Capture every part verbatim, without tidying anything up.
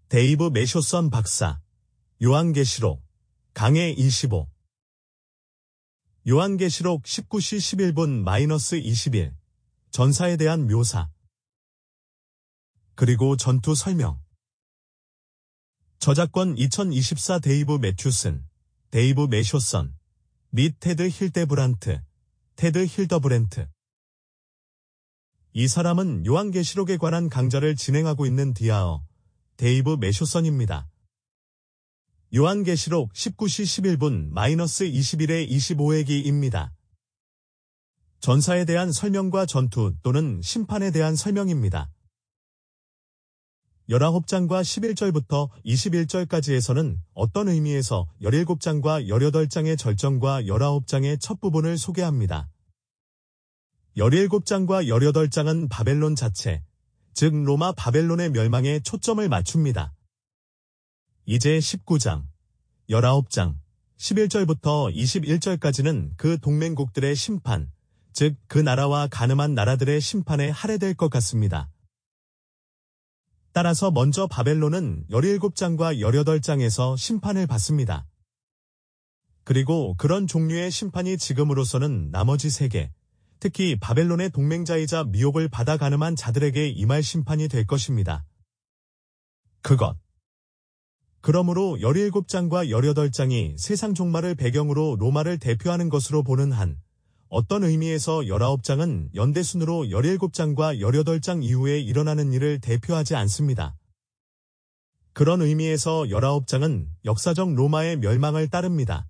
데이브 매쇼선 박사. 요한계시록. 강해 이십오. 요한계시록 십구 시 십일 분 이십일. 전사에 대한 묘사. 그리고 전투 설명. 저작권 이천이십사 데이브 매튜슨, 데이브 매쇼선, 및 테드 힐데브란트, 테드 힐더브랜트. 이 사람은 요한계시록에 관한 강좌를 진행하고 있는 디아어, 데이브 매쇼선입니다. 요한계시록 십구 시 십일 분 이십일에 이십오 회기입니다. 전사에 대한 설명과 전투 또는 심판에 대한 설명입니다. 십구 장과 십일 절부터 이십일 절까지에서는 어떤 의미에서 십칠 장과 십팔 장의 절정과 십구 장의 첫 부분을 소개합니다. 십칠 장과 십팔 장은 바벨론 자체, 즉 로마 바벨론의 멸망에 초점을 맞춥니다. 이제 십구 장, 십구 장, 십일 절부터 이십일 절까지는 그 동맹국들의 심판, 즉 그 나라와 가늠한 나라들의 심판에 할애될 것 같습니다. 따라서 먼저 바벨론은 십칠 장과 십팔 장에서 심판을 받습니다. 그리고 그런 종류의 심판이 지금으로서는 나머지 세계, 특히 바벨론의 동맹자이자 미혹을 받아 가늠한 자들에게 임할 심판이 될 것입니다. 그것. 그러므로 십칠 장과 십팔 장이 세상 종말을 배경으로 로마를 대표하는 것으로 보는 한, 어떤 의미에서 십구 장은 연대순으로 십칠 장과 십팔 장 이후에 일어나는 일을 대표하지 않습니다. 그런 의미에서 십구 장은 역사적 로마의 멸망을 따릅니다.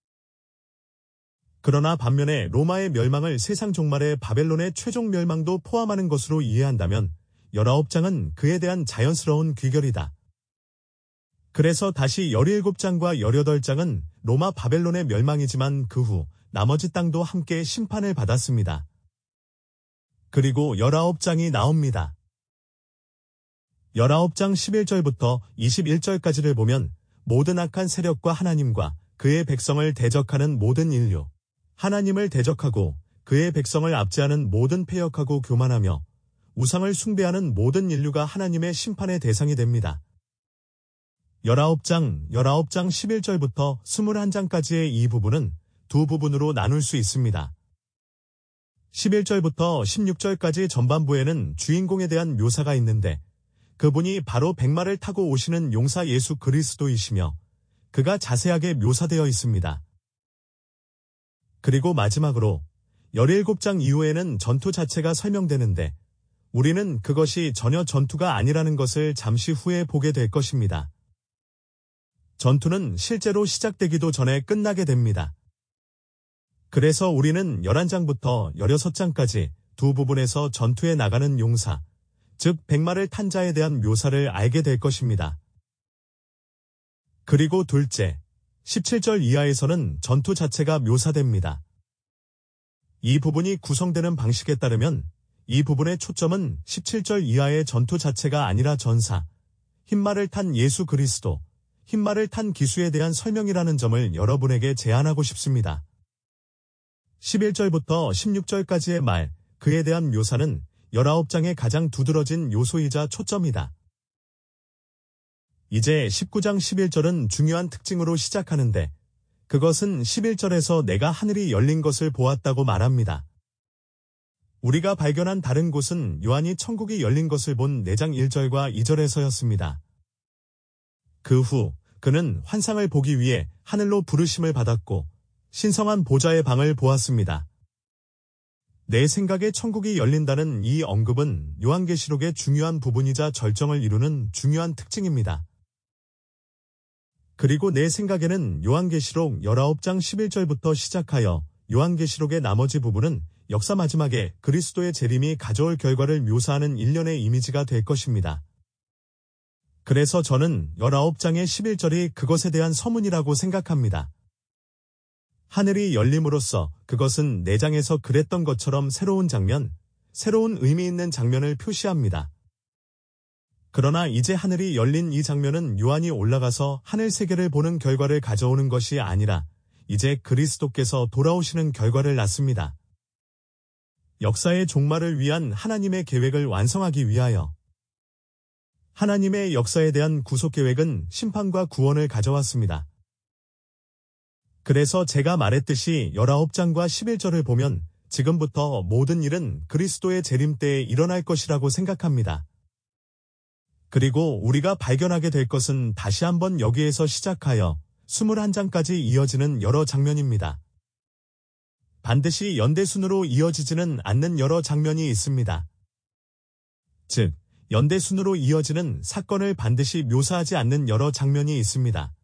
그러나 반면에 로마의 멸망을 세상 종말의 바벨론의 최종 멸망도 포함하는 것으로 이해한다면 십구 장은 그에 대한 자연스러운 귀결이다. 그래서 다시 십칠 장과 십팔 장은 로마 바벨론의 멸망이지만 그 후 나머지 땅도 함께 심판을 받았습니다. 그리고 십구 장이 나옵니다. 십구 장 십일 절부터 이십일 절까지를 보면 모든 악한 세력과 하나님과 그의 백성을 대적하는 모든 인류, 하나님을 대적하고 그의 백성을 압제하는 모든 패역하고 교만하며 우상을 숭배하는 모든 인류가 하나님의 심판의 대상이 됩니다. 십구 장, 십구 장 십일 절부터 이십일 장까지의 이 부분은 두 부분으로 나눌 수 있습니다. 십일 절부터 십육 절까지 전반부에는 주인공에 대한 묘사가 있는데 그분이 바로 백마를 타고 오시는 용사 예수 그리스도이시며 그가 자세하게 묘사되어 있습니다. 그리고 마지막으로 십칠 장 이후에는 전투 자체가 설명되는데 우리는 그것이 전혀 전투가 아니라는 것을 잠시 후에 보게 될 것입니다. 전투는 실제로 시작되기도 전에 끝나게 됩니다. 그래서 우리는 십일 장부터 십육 장까지 두 부분에서 전투에 나가는 용사, 즉 백마를 탄 자에 대한 묘사를 알게 될 것입니다. 그리고 둘째, 십칠 절 이하에서는 전투 자체가 묘사됩니다. 이 부분이 구성되는 방식에 따르면 이 부분의 초점은 십칠 절 이하의 전투 자체가 아니라 전사, 흰말을 탄 예수 그리스도, 흰말을 탄 기수에 대한 설명이라는 점을 여러분에게 제안하고 싶습니다. 십일 절부터 십육 절까지의 말, 그에 대한 묘사는 십구 장의 가장 두드러진 요소이자 초점이다. 이제 십구 장 십일 절은 중요한 특징으로 시작하는데 그것은 십일 절에서 내가 하늘이 열린 것을 보았다고 말합니다. 우리가 발견한 다른 곳은 요한이 천국이 열린 것을 본 사 장 일 절과 이 절에서였습니다. 그 후 그는 환상을 보기 위해 하늘로 부르심을 받았고 신성한 보좌의 방을 보았습니다. 내 생각에 천국이 열린다는 이 언급은 요한계시록의 중요한 부분이자 절정을 이루는 중요한 특징입니다. 그리고 내 생각에는 요한계시록 십구 장 십일 절부터 시작하여 요한계시록의 나머지 부분은 역사 마지막에 그리스도의 재림이 가져올 결과를 묘사하는 일련의 이미지가 될 것입니다. 그래서 저는 십구 장의 십일 절이 그것에 대한 서문이라고 생각합니다. 하늘이 열림으로써 그것은 네 장에서 그랬던 것처럼 새로운 장면, 새로운 의미 있는 장면을 표시합니다. 그러나 이제 하늘이 열린 이 장면은 요한이 올라가서 하늘 세계를 보는 결과를 가져오는 것이 아니라 이제 그리스도께서 돌아오시는 결과를 낳습니다. 역사의 종말을 위한 하나님의 계획을 완성하기 위하여 하나님의 역사에 대한 구속계획은 심판과 구원을 가져왔습니다. 그래서 제가 말했듯이 십구 장과 십일 절을 보면 지금부터 모든 일은 그리스도의 재림 때에 일어날 것이라고 생각합니다. 그리고 우리가 발견하게 될 것은 다시 한번 여기에서 시작하여 이십일 장까지 이어지는 여러 장면입니다. 반드시 연대순으로 이어지지는 않는 여러 장면이 있습니다. 즉, 연대순으로 이어지는 사건을 반드시 묘사하지 않는 여러 장면이 있습니다.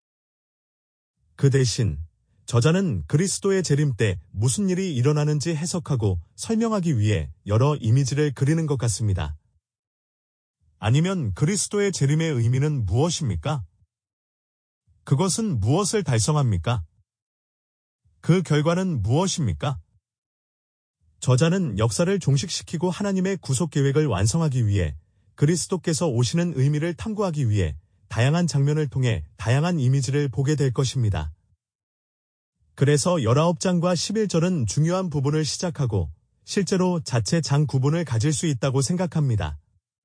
그 대신 저자는 그리스도의 재림 때 무슨 일이 일어나는지 해석하고 설명하기 위해 여러 이미지를 그리는 것 같습니다. 아니면 그리스도의 재림의 의미는 무엇입니까? 그것은 무엇을 달성합니까? 그 결과는 무엇입니까? 저자는 역사를 종식시키고 하나님의 구속 계획을 완성하기 위해 그리스도께서 오시는 의미를 탐구하기 위해 다양한 장면을 통해 다양한 이미지를 보게 될 것입니다. 그래서 십구 장과 십일 절은 중요한 부분을 시작하고 실제로 자체 장 구분을 가질 수 있다고 생각합니다.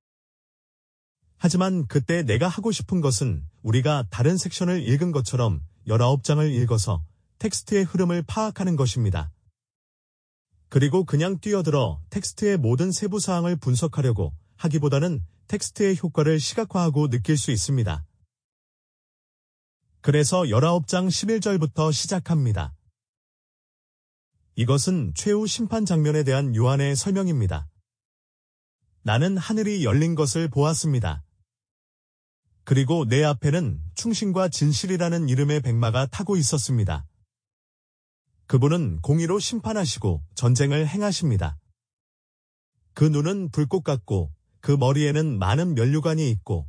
하지만 그때 내가 하고 싶은 것은 우리가 다른 섹션을 읽은 것처럼 십구 장을 읽어서 텍스트의 흐름을 파악하는 것입니다. 그리고 그냥 뛰어들어 텍스트의 모든 세부 사항을 분석하려고 하기보다는 텍스트의 효과를 시각화하고 느낄 수 있습니다. 그래서 십구 장 십일 절부터 시작합니다. 이것은 최후 심판 장면에 대한 요한의 설명입니다. 나는 하늘이 열린 것을 보았습니다. 그리고 내 앞에는 충신과 진실이라는 이름의 백마가 타고 있었습니다. 그분은 공의로 심판하시고 전쟁을 행하십니다. 그 눈은 불꽃 같고 그 머리에는 많은 면류관이 있고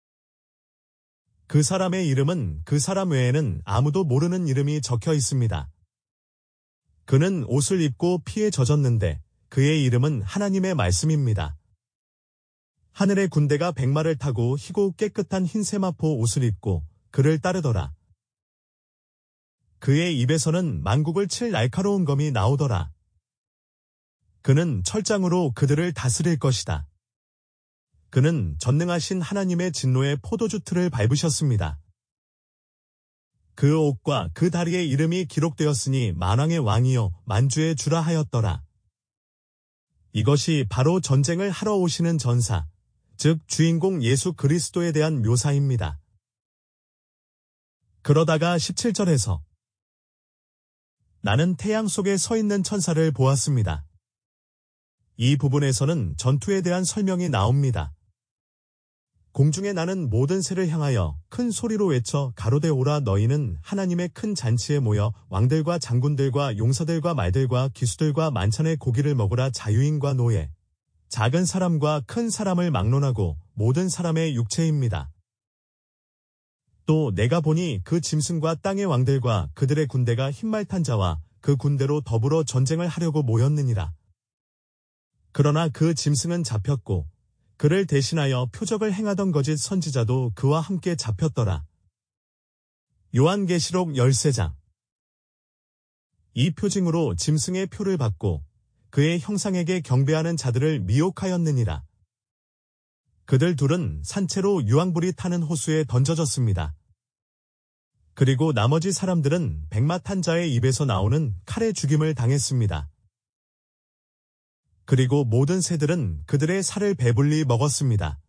그 사람의 이름은 그 사람 외에는 아무도 모르는 이름이 적혀 있습니다. 그는 옷을 입고 피에 젖었는데 그의 이름은 하나님의 말씀입니다. 하늘의 군대가 백마를 타고 희고 깨끗한 흰 세마포 옷을 입고 그를 따르더라. 그의 입에서는 만국을 칠 날카로운 검이 나오더라. 그는 철장으로 그들을 다스릴 것이다. 그는 전능하신 하나님의 진노의 포도주 틀을 밟으셨습니다. 그 옷과 그 다리의 이름이 기록되었으니 만왕의 왕이요 만주의 주라 하였더라. 이것이 바로 전쟁을 하러 오시는 전사, 즉 주인공 예수 그리스도에 대한 묘사입니다. 그러다가 십칠 절에서 나는 태양 속에 서 있는 천사를 보았습니다. 이 부분에서는 전투에 대한 설명이 나옵니다. 공중에 나는 모든 새를 향하여 큰 소리로 외쳐 가로되 오라 너희는 하나님의 큰 잔치에 모여 왕들과 장군들과 용사들과 말들과 기수들과 만찬의 고기를 먹으라 자유인과 노예, 작은 사람과 큰 사람을 막론하고 모든 사람의 육체입니다. 또 내가 보니 그 짐승과 땅의 왕들과 그들의 군대가 흰말 탄 자와 그 군대로 더불어 전쟁을 하려고 모였느니라. 그러나 그 짐승은 잡혔고 그를 대신하여 표적을 행하던 거짓 선지자도 그와 함께 잡혔더라. 요한계시록 십삼 장. 이 표징으로 짐승의 표를 받고 그의 형상에게 경배하는 자들을 미혹하였느니라. 그들 둘은 산채로 유황불이 타는 호수에 던져졌습니다. 그리고 나머지 사람들은 백마 탄 자의 입에서 나오는 칼의 죽임을 당했습니다. 그리고 모든 새들은 그들의 살을 배불리 먹었습니다.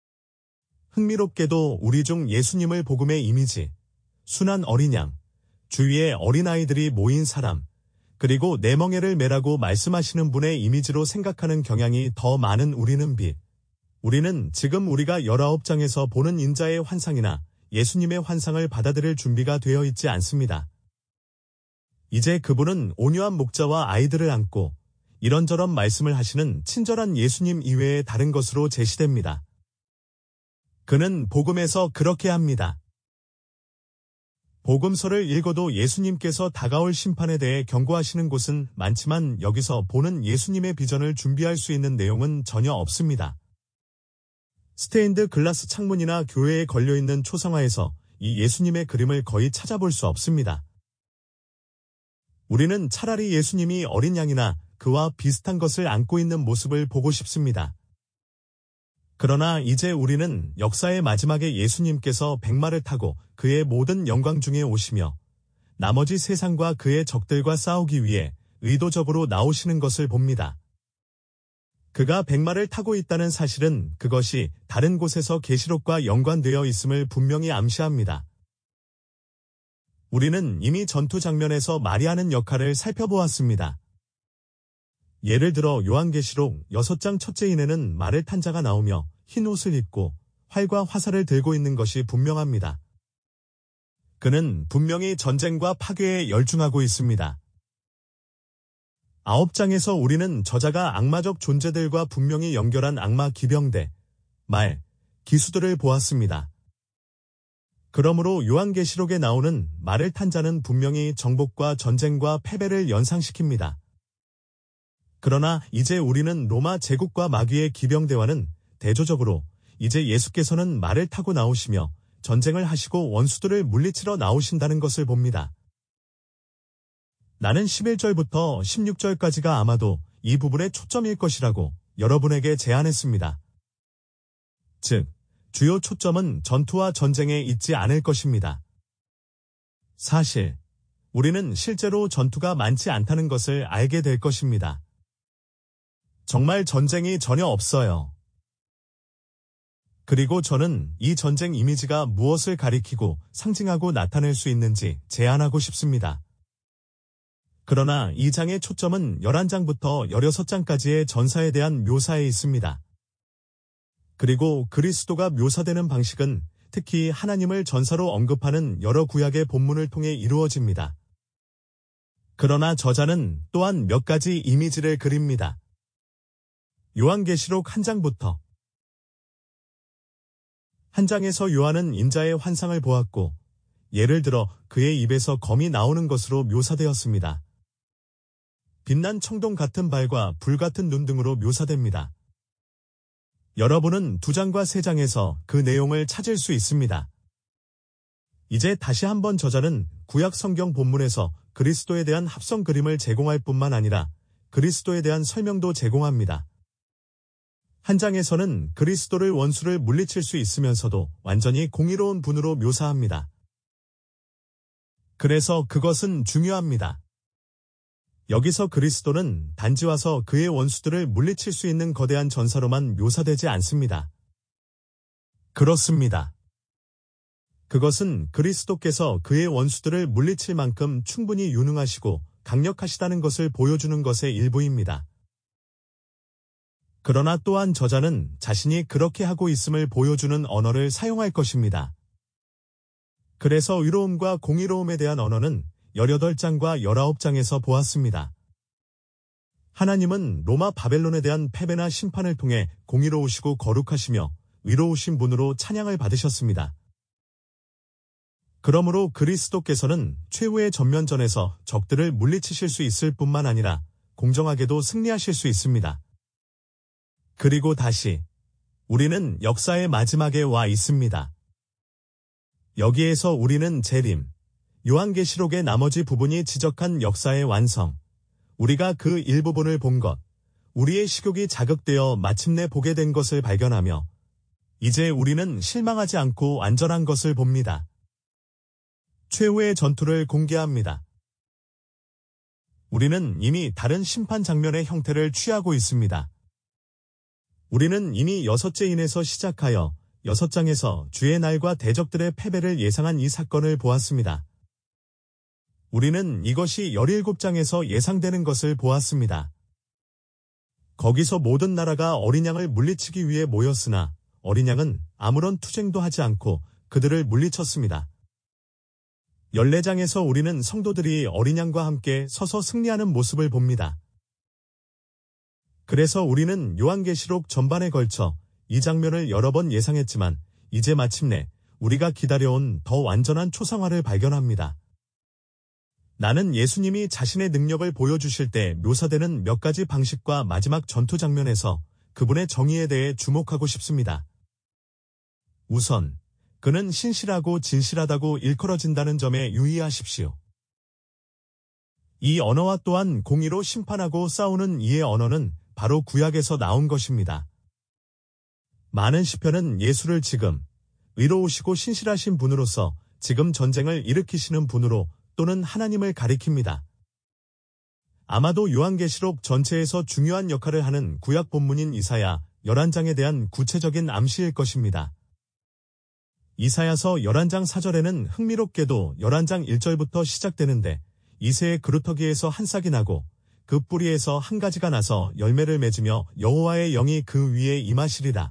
흥미롭게도 우리 중 예수님을 복음의 이미지, 순한 어린 양, 주위에 어린아이들이 모인 사람, 그리고 내 멍에를 매라고 말씀하시는 분의 이미지로 생각하는 경향이 더 많은 우리는 빛. 우리는 지금 우리가 십구 장에서 보는 인자의 환상이나 예수님의 환상을 받아들일 준비가 되어 있지 않습니다. 이제 그분은 온유한 목자와 아이들을 안고 이런저런 말씀을 하시는 친절한 예수님 이외의 다른 것으로 제시됩니다. 그는 복음에서 그렇게 합니다. 복음서를 읽어도 예수님께서 다가올 심판에 대해 경고하시는 곳은 많지만 여기서 보는 예수님의 비전을 준비할 수 있는 내용은 전혀 없습니다. 스테인드 글라스 창문이나 교회에 걸려있는 초상화에서 이 예수님의 그림을 거의 찾아볼 수 없습니다. 우리는 차라리 예수님이 어린 양이나 그와 비슷한 것을 안고 있는 모습을 보고 싶습니다. 그러나 이제 우리는 역사의 마지막에 예수님께서 백마를 타고 그의 모든 영광 중에 오시며 나머지 세상과 그의 적들과 싸우기 위해 의도적으로 나오시는 것을 봅니다. 그가 백마를 타고 있다는 사실은 그것이 다른 곳에서 계시록과 연관되어 있음을 분명히 암시합니다. 우리는 이미 전투 장면에서 말이 하는 역할을 살펴보았습니다. 예를 들어 요한계시록 여섯 장 첫째 인에는 말을 탄 자가 나오며 흰 옷을 입고 활과 화살을 들고 있는 것이 분명합니다. 그는 분명히 전쟁과 파괴에 열중하고 있습니다. 아홉 장에서 우리는 저자가 악마적 존재들과 분명히 연결한 악마 기병대, 말, 기수들을 보았습니다. 그러므로 요한계시록에 나오는 말을 탄 자는 분명히 정복과 전쟁과 패배를 연상시킵니다. 그러나 이제 우리는 로마 제국과 마귀의 기병대와는 대조적으로 이제 예수께서는 말을 타고 나오시며 전쟁을 하시고 원수들을 물리치러 나오신다는 것을 봅니다. 나는 십일 절부터 십육 절까지가 아마도 이 부분의 초점일 것이라고 여러분에게 제안했습니다. 즉, 주요 초점은 전투와 전쟁에 있지 않을 것입니다. 사실, 우리는 실제로 전투가 많지 않다는 것을 알게 될 것입니다. 정말 전쟁이 전혀 없어요. 그리고 저는 이 전쟁 이미지가 무엇을 가리키고 상징하고 나타낼 수 있는지 제안하고 싶습니다. 그러나 이 장의 초점은 열한 장부터 열여섯 장까지의 전사에 대한 묘사에 있습니다. 그리고 그리스도가 묘사되는 방식은 특히 하나님을 전사로 언급하는 여러 구약의 본문을 통해 이루어집니다. 그러나 저자는 또한 몇 가지 이미지를 그립니다. 요한계시록 한 장부터 한 장에서 요한은 인자의 환상을 보았고 예를 들어 그의 입에서 검이 나오는 것으로 묘사되었습니다. 빛난 청동 같은 발과 불 같은 눈 등으로 묘사됩니다. 여러분은 두 장과 세 장에서 그 내용을 찾을 수 있습니다. 이제 다시 한번 저자는 구약 성경 본문에서 그리스도에 대한 합성 그림을 제공할 뿐만 아니라 그리스도에 대한 설명도 제공합니다. 한 장에서는 그리스도를 원수를 물리칠 수 있으면서도 완전히 공의로운 분으로 묘사합니다. 그래서 그것은 중요합니다. 여기서 그리스도는 단지 와서 그의 원수들을 물리칠 수 있는 거대한 전사로만 묘사되지 않습니다. 그렇습니다. 그것은 그리스도께서 그의 원수들을 물리칠 만큼 충분히 유능하시고 강력하시다는 것을 보여주는 것의 일부입니다. 그러나 또한 저자는 자신이 그렇게 하고 있음을 보여주는 언어를 사용할 것입니다. 그래서 의로움과 공의로움에 대한 언어는 열여덟 장과 열아홉 장에서 보았습니다. 하나님은 로마 바벨론에 대한 패배나 심판을 통해 공의로우시고 거룩하시며 의로우신 분으로 찬양을 받으셨습니다. 그러므로 그리스도께서는 최후의 전면전에서 적들을 물리치실 수 있을 뿐만 아니라 공정하게도 승리하실 수 있습니다. 그리고 다시 우리는 역사의 마지막에 와 있습니다. 여기에서 우리는 재림, 요한계시록의 나머지 부분이 지적한 역사의 완성, 우리가 그 일부분을 본 것, 우리의 식욕이 자극되어 마침내 보게 된 것을 발견하며 이제 우리는 실망하지 않고 안전한 것을 봅니다. 최후의 전투를 공개합니다. 우리는 이미 다른 심판 장면의 형태를 취하고 있습니다. 우리는 이미 여섯째 인에서 시작하여 여섯 장에서 주의 날과 대적들의 패배를 예상한 이 사건을 보았습니다. 우리는 이것이 열일곱 장에서 예상되는 것을 보았습니다. 거기서 모든 나라가 어린 양을 물리치기 위해 모였으나 어린 양은 아무런 투쟁도 하지 않고 그들을 물리쳤습니다. 열네 장에서 우리는 성도들이 어린 양과 함께 서서 승리하는 모습을 봅니다. 그래서 우리는 요한계시록 전반에 걸쳐 이 장면을 여러 번 예상했지만 이제 마침내 우리가 기다려온 더 완전한 초상화를 발견합니다. 나는 예수님이 자신의 능력을 보여주실 때 묘사되는 몇 가지 방식과 마지막 전투 장면에서 그분의 정의에 대해 주목하고 싶습니다. 우선 그는 신실하고 진실하다고 일컬어진다는 점에 유의하십시오. 이 언어와 또한 공의로 심판하고 싸우는 이의 언어는 바로 구약에서 나온 것입니다. 많은 시편은 예수를 지금 의로우시고 신실하신 분으로서 지금 전쟁을 일으키시는 분으로 또는 하나님을 가리킵니다. 아마도 요한계시록 전체에서 중요한 역할을 하는 구약 본문인 이사야 열한 장에 대한 구체적인 암시일 것입니다. 이사야서 열한 장 사 절에는 흥미롭게도 열한 장 일 절부터 시작되는데 이새의 그루터기에서 한 싹이 나고 그 뿌리에서 한 가지가 나서 열매를 맺으며 여호와의 영이 그 위에 임하시리라.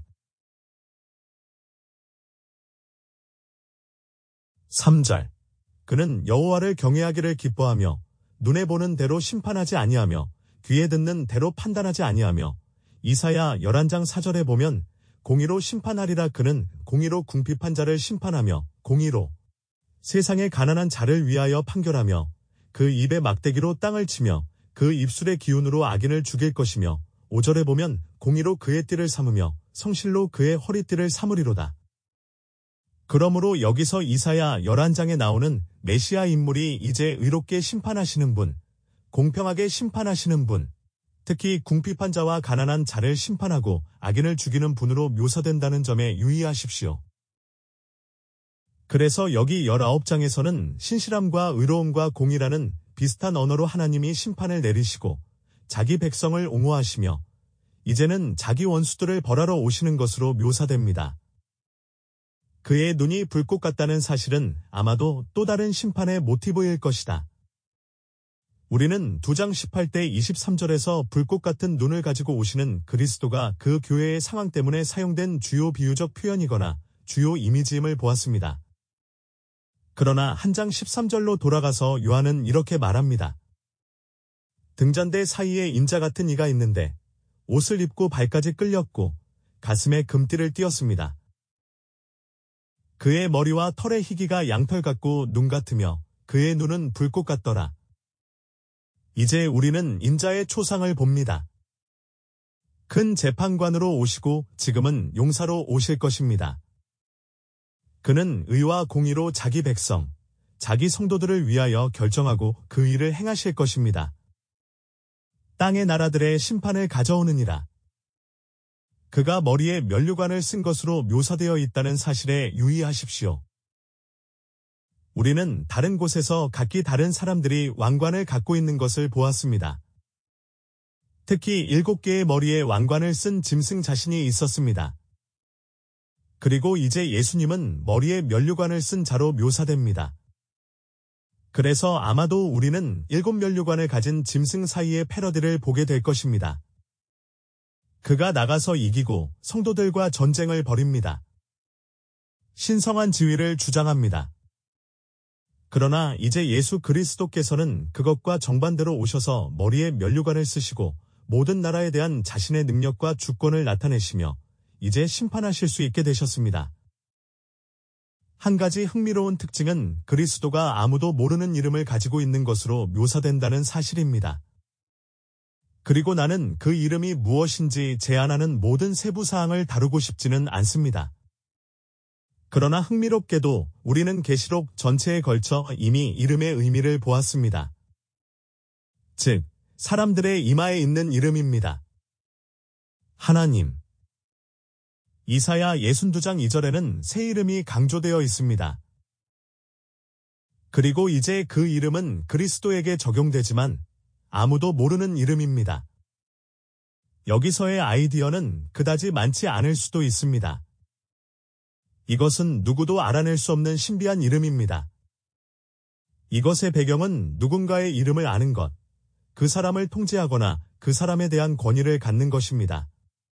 삼 절 그는 여호와를 경외하기를 기뻐하며 눈에 보는 대로 심판하지 아니하며 귀에 듣는 대로 판단하지 아니하며 이사야 열한 장 사 절에 보면 공의로 심판하리라. 그는 공의로 궁핍한 자를 심판하며 공의로 세상의 가난한 자를 위하여 판결하며 그 입에 막대기로 땅을 치며 그 입술의 기운으로 악인을 죽일 것이며 오 절에 보면 공의로 그의 띠를 삼으며 성실로 그의 허리띠를 삼으리로다. 그러므로 여기서 이사야 열한 장에 나오는 메시아 인물이 이제 의롭게 심판하시는 분, 공평하게 심판하시는 분, 특히 궁핍한 자와 가난한 자를 심판하고 악인을 죽이는 분으로 묘사된다는 점에 유의하십시오. 그래서 여기 열아홉 장에서는 신실함과 의로움과 공의라는 비슷한 언어로 하나님이 심판을 내리시고 자기 백성을 옹호하시며 이제는 자기 원수들을 벌하러 오시는 것으로 묘사됩니다. 그의 눈이 불꽃 같다는 사실은 아마도 또 다른 심판의 모티브일 것이다. 우리는 두 장 십팔 대 이십삼 절에서 불꽃 같은 눈을 가지고 오시는 그리스도가 그 교회의 상황 때문에 사용된 주요 비유적 표현이거나 주요 이미지임을 보았습니다. 그러나 한 장 십삼 절로 돌아가서 요한은 이렇게 말합니다. 등잔대 사이에 인자 같은 이가 있는데 옷을 입고 발까지 끌렸고 가슴에 금띠를 띄었습니다. 그의 머리와 털의 희기가 양털 같고 눈 같으며 그의 눈은 불꽃 같더라. 이제 우리는 인자의 초상을 봅니다. 큰 재판관으로 오시고 지금은 용사로 오실 것입니다. 그는 의와 공의로 자기 백성, 자기 성도들을 위하여 결정하고 그 일을 행하실 것입니다. 땅의 나라들의 심판을 가져오느니라. 그가 머리에 면류관을 쓴 것으로 묘사되어 있다는 사실에 유의하십시오. 우리는 다른 곳에서 각기 다른 사람들이 왕관을 갖고 있는 것을 보았습니다. 특히 일곱 개의 머리에 왕관을 쓴 짐승 자신이 있었습니다. 그리고 이제 예수님은 머리에 면류관을 쓴 자로 묘사됩니다. 그래서 아마도 우리는 일곱 면류관을 가진 짐승 사이의 패러디를 보게 될 것입니다. 그가 나가서 이기고 성도들과 전쟁을 벌입니다. 신성한 지위를 주장합니다. 그러나 이제 예수 그리스도께서는 그것과 정반대로 오셔서 머리에 면류관을 쓰시고 모든 나라에 대한 자신의 능력과 주권을 나타내시며 이제 심판하실 수 있게 되셨습니다. 한 가지 흥미로운 특징은 그리스도가 아무도 모르는 이름을 가지고 있는 것으로 묘사된다는 사실입니다. 그리고 나는 그 이름이 무엇인지 제안하는 모든 세부 사항을 다루고 싶지는 않습니다. 그러나 흥미롭게도 우리는 계시록 전체에 걸쳐 이미 이름의 의미를 보았습니다. 즉, 사람들의 이마에 있는 이름입니다. 하나님. 이사야 육십이 장 이 절에는 새 이름이 강조되어 있습니다. 그리고 이제 그 이름은 그리스도에게 적용되지만 아무도 모르는 이름입니다. 여기서의 아이디어는 그다지 많지 않을 수도 있습니다. 이것은 누구도 알아낼 수 없는 신비한 이름입니다. 이것의 배경은 누군가의 이름을 아는 것, 그 사람을 통제하거나 그 사람에 대한 권위를 갖는 것입니다.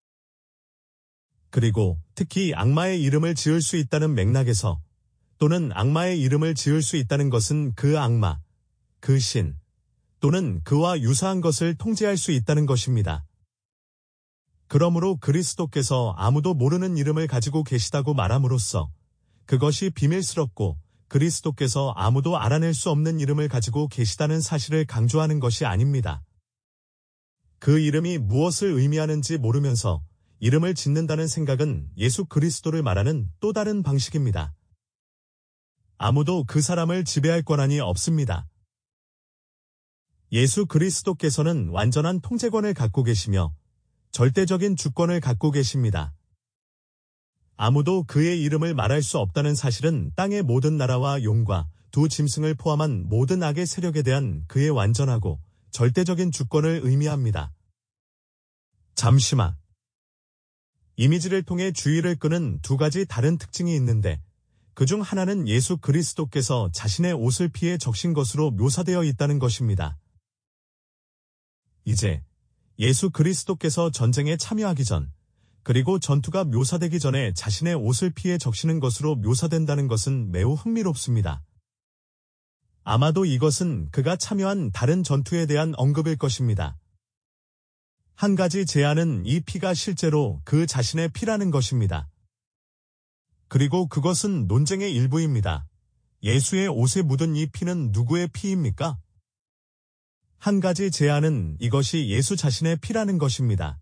그리고 특히 악마의 이름을 지을 수 있다는 맥락에서 또는 악마의 이름을 지을 수 있다는 것은 그 악마, 그 신, 또는 그와 유사한 것을 통제할 수 있다는 것입니다. 그러므로 그리스도께서 아무도 모르는 이름을 가지고 계시다고 말함으로써 그것이 비밀스럽고 그리스도께서 아무도 알아낼 수 없는 이름을 가지고 계시다는 사실을 강조하는 것이 아닙니다. 그 이름이 무엇을 의미하는지 모르면서 이름을 짓는다는 생각은 예수 그리스도를 말하는 또 다른 방식입니다. 아무도 그 사람을 지배할 권한이 없습니다. 예수 그리스도께서는 완전한 통제권을 갖고 계시며 절대적인 주권을 갖고 계십니다. 아무도 그의 이름을 말할 수 없다는 사실은 땅의 모든 나라와 용과 두 짐승을 포함한 모든 악의 세력에 대한 그의 완전하고 절대적인 주권을 의미합니다. 잠시만. 이미지를 통해 주의를 끄는 두 가지 다른 특징이 있는데 그중 하나는 예수 그리스도께서 자신의 옷을 피해 적신 것으로 묘사되어 있다는 것입니다. 이제 예수 그리스도께서 전쟁에 참여하기 전 그리고 전투가 묘사되기 전에 자신의 옷을 피해 적시는 것으로 묘사된다는 것은 매우 흥미롭습니다. 아마도 이것은 그가 참여한 다른 전투에 대한 언급일 것입니다. 한 가지 제안은 이 피가 실제로 그 자신의 피라는 것입니다. 그리고 그것은 논쟁의 일부입니다. 예수의 옷에 묻은 이 피는 누구의 피입니까? 한 가지 제안은 이것이 예수 자신의 피라는 것입니다.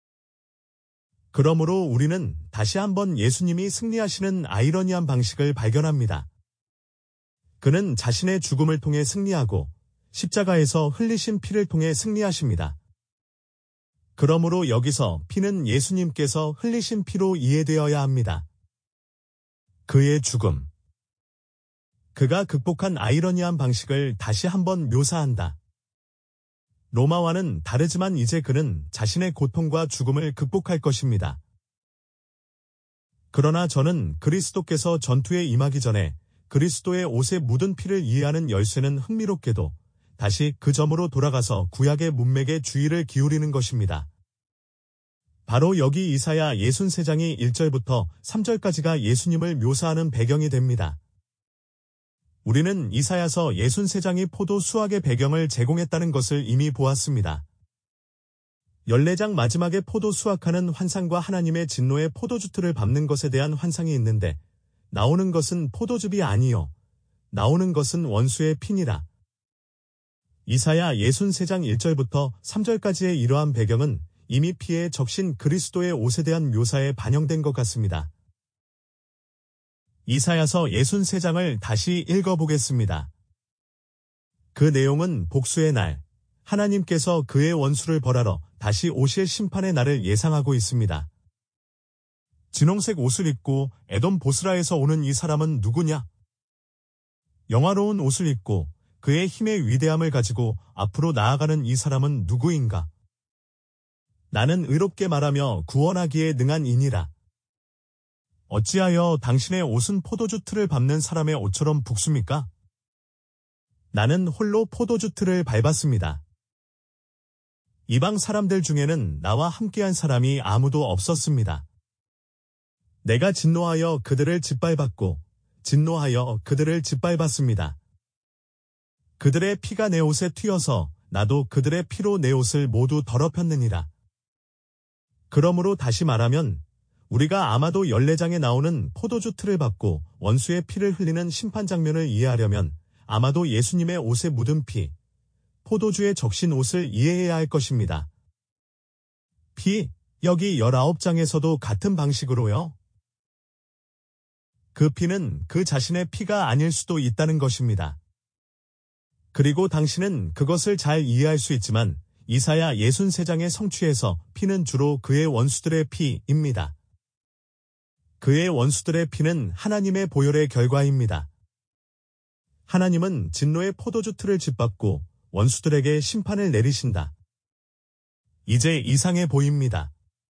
그러므로 우리는 다시 한번 예수님이 승리하시는 아이러니한 방식을 발견합니다. 그는 자신의 죽음을 통해 승리하고 십자가에서 흘리신 피를 통해 승리하십니다. 그러므로 여기서 피는 예수님께서 흘리신 피로 이해되어야 합니다. 그의 죽음. 그가 극복한 아이러니한 방식을 다시 한번 묘사한다. 로마와는 다르지만 이제 그는 자신의 고통과 죽음을 극복할 것입니다. 그러나 저는 그리스도께서 전투에 임하기 전에 그리스도의 옷에 묻은 피를 이해하는 열쇠는 흥미롭게도 다시 그 점으로 돌아가서 구약의 문맥에 주의를 기울이는 것입니다. 바로 여기 이사야 육십삼 장이 일 절부터 삼 절까지가 예수님을 묘사하는 배경이 됩니다. 우리는 이사야서 육십삼 장이 포도 수확의 배경을 제공했다는 것을 이미 보았습니다. 십사 장 마지막에 포도 수확하는 환상과 하나님의 진노의 포도주 틀을 밟는 것에 대한 환상이 있는데 나오는 것은 포도즙이 아니요 나오는 것은 원수의 피니라. 이사야 육십삼 장 일 절부터 삼 절까지의 이러한 배경은 이미 피에 적신 그리스도의 옷에 대한 묘사에 반영된 것 같습니다. 이사야서 육십삼 장을 다시 읽어보겠습니다. 그 내용은 복수의 날, 하나님께서 그의 원수를 벌하러 다시 오실 심판의 날을 예상하고 있습니다. 진홍색 옷을 입고 에돔 보스라에서 오는 이 사람은 누구냐? 영화로운 옷을 입고 그의 힘의 위대함을 가지고 앞으로 나아가는 이 사람은 누구인가? 나는 의롭게 말하며 구원하기에 능한 이니라. 어찌하여 당신의 옷은 포도주 틀을 밟는 사람의 옷처럼 붓습니까? 나는 홀로 포도주 틀을 밟았습니다. 이방 사람들 중에는 나와 함께한 사람이 아무도 없었습니다. 내가 진노하여 그들을 짓밟았고 진노하여 그들을 짓밟았습니다. 그들의 피가 내 옷에 튀어서 나도 그들의 피로 내 옷을 모두 더럽혔느니라. 그러므로 다시 말하면 우리가 아마도 십사 장에 나오는 포도주 틀을 밟고 원수의 피를 흘리는 심판 장면을 이해하려면 아마도 예수님의 옷에 묻은 피, 포도주에 적신 옷을 이해해야 할 것입니다. 피, 여기 십구 장에서도 같은 방식으로요. 그 피는 그 자신의 피가 아닐 수도 있다는 것입니다. 그리고 당신은 그것을 잘 이해할 수 있지만 이사야 육십삼 장의 성취에서 피는 주로 그의 원수들의 피입니다. 그의 원수들의 피는 하나님의 보혈의 결과입니다. 하나님은 진노의 포도주 틀을 짓밟고 원수들에게 심판을 내리신다. 이제 이상해 보입니다.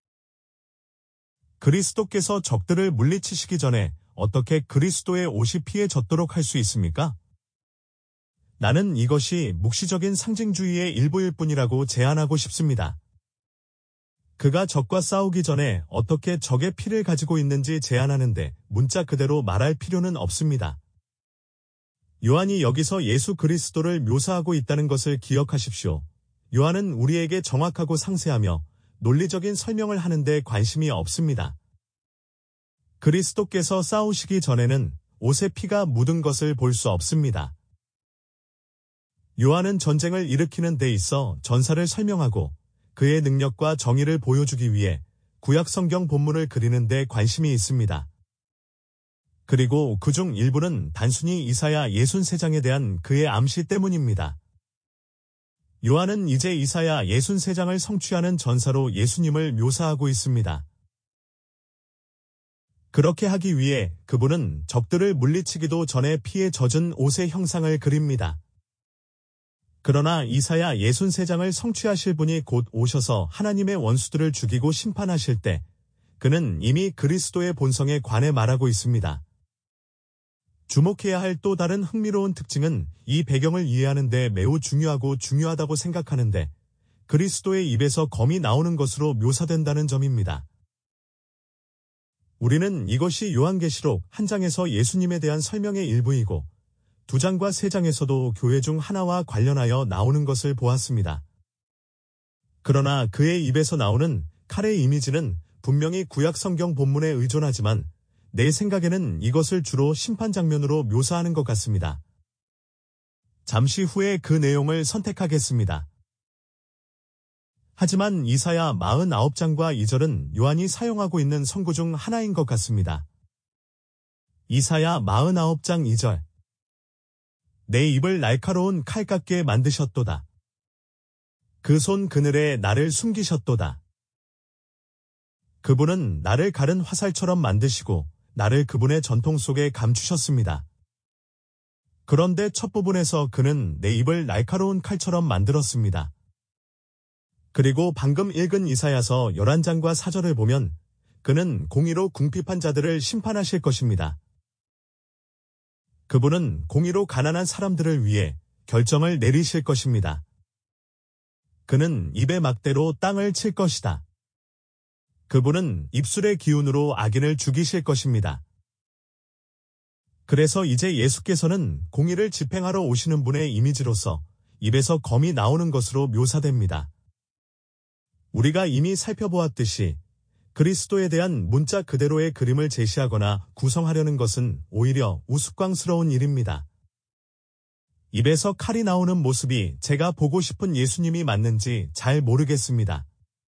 그리스도께서 적들을 물리치시기 전에 어떻게 그리스도의 옷이 피에 젖도록 할 수 있습니까? 나는 이것이 묵시적인 상징주의의 일부일 뿐이라고 제안하고 싶습니다. 그가 적과 싸우기 전에 어떻게 적의 피를 가지고 있는지 제안하는데 문자 그대로 말할 필요는 없습니다. 요한이 여기서 예수 그리스도를 묘사하고 있다는 것을 기억하십시오. 요한은 우리에게 정확하고 상세하며 논리적인 설명을 하는데 관심이 없습니다. 그리스도께서 싸우시기 전에는 옷에 피가 묻은 것을 볼 수 없습니다. 요한은 전쟁을 일으키는 데 있어 전사를 설명하고 그의 능력과 정의를 보여주기 위해 구약 성경 본문을 그리는 데 관심이 있습니다. 그리고 그중 일부는 단순히 이사야 육십삼 장에 대한 그의 암시 때문입니다. 요한은 이제 이사야 육십삼 장을 성취하는 전사로 예수님을 묘사하고 있습니다. 그렇게 하기 위해 그분은 적들을 물리치기도 전에 피에 젖은 옷의 형상을 그립니다. 그러나 이사야 예순세 장을 성취하실 분이 곧 오셔서 하나님의 원수들을 죽이고 심판하실 때 그는 이미 그리스도의 본성에 관해 말하고 있습니다. 주목해야 할 또 다른 흥미로운 특징은 이 배경을 이해하는 데 매우 중요하고 중요하다고 생각하는데 그리스도의 입에서 검이 나오는 것으로 묘사된다는 점입니다. 우리는 이것이 요한계시록 한 장에서 예수님에 대한 설명의 일부이고 두 장과 세 장에서도 교회 중 하나와 관련하여 나오는 것을 보았습니다. 그러나 그의 입에서 나오는 칼의 이미지는 분명히 구약 성경 본문에 의존하지만 내 생각에는 이것을 주로 심판 장면으로 묘사하는 것 같습니다. 잠시 후에 그 내용을 선택하겠습니다. 하지만 이사야 사십구 장과 이 절은 요한이 사용하고 있는 성구 중 하나인 것 같습니다. 이사야 사십구 장 이 절. 내 입을 날카로운 칼 같게 만드셨도다. 그 손 그늘에 나를 숨기셨도다. 그분은 나를 가른 화살처럼 만드시고 나를 그분의 전통 속에 감추셨습니다. 그런데 첫 부분에서 그는 내 입을 날카로운 칼처럼 만들었습니다. 그리고 방금 읽은 이사야서 열한 장과 사 절을 보면 그는 공의로 궁핍한 자들을 심판하실 것입니다. 그분은 공의로 가난한 사람들을 위해 결정을 내리실 것입니다. 그는 입의 막대로 땅을 칠 것이다. 그분은 입술의 기운으로 악인을 죽이실 것입니다. 그래서 이제 예수께서는 공의를 집행하러 오시는 분의 이미지로서 입에서 검이 나오는 것으로 묘사됩니다. 우리가 이미 살펴보았듯이 그리스도에 대한 문자 그대로의 그림을 제시하거나 구성하려는 것은 오히려 우스꽝스러운 일입니다. 입에서 칼이 나오는 모습이 제가 보고 싶은 예수님이 맞는지 잘 모르겠습니다.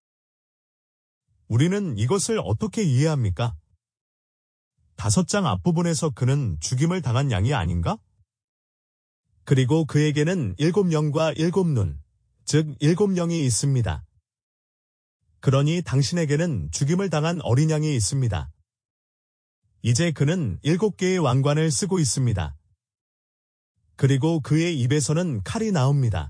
우리는 이것을 어떻게 이해합니까? 다섯 장 앞부분에서 그는 죽임을 당한 양이 아닌가? 그리고 그에게는 일곱 영과 일곱 눈, 즉 일곱 영이 있습니다. 그러니 당신에게는 죽임을 당한 어린 양이 있습니다. 이제 그는 일곱 개의 왕관을 쓰고 있습니다. 그리고 그의 입에서는 칼이 나옵니다.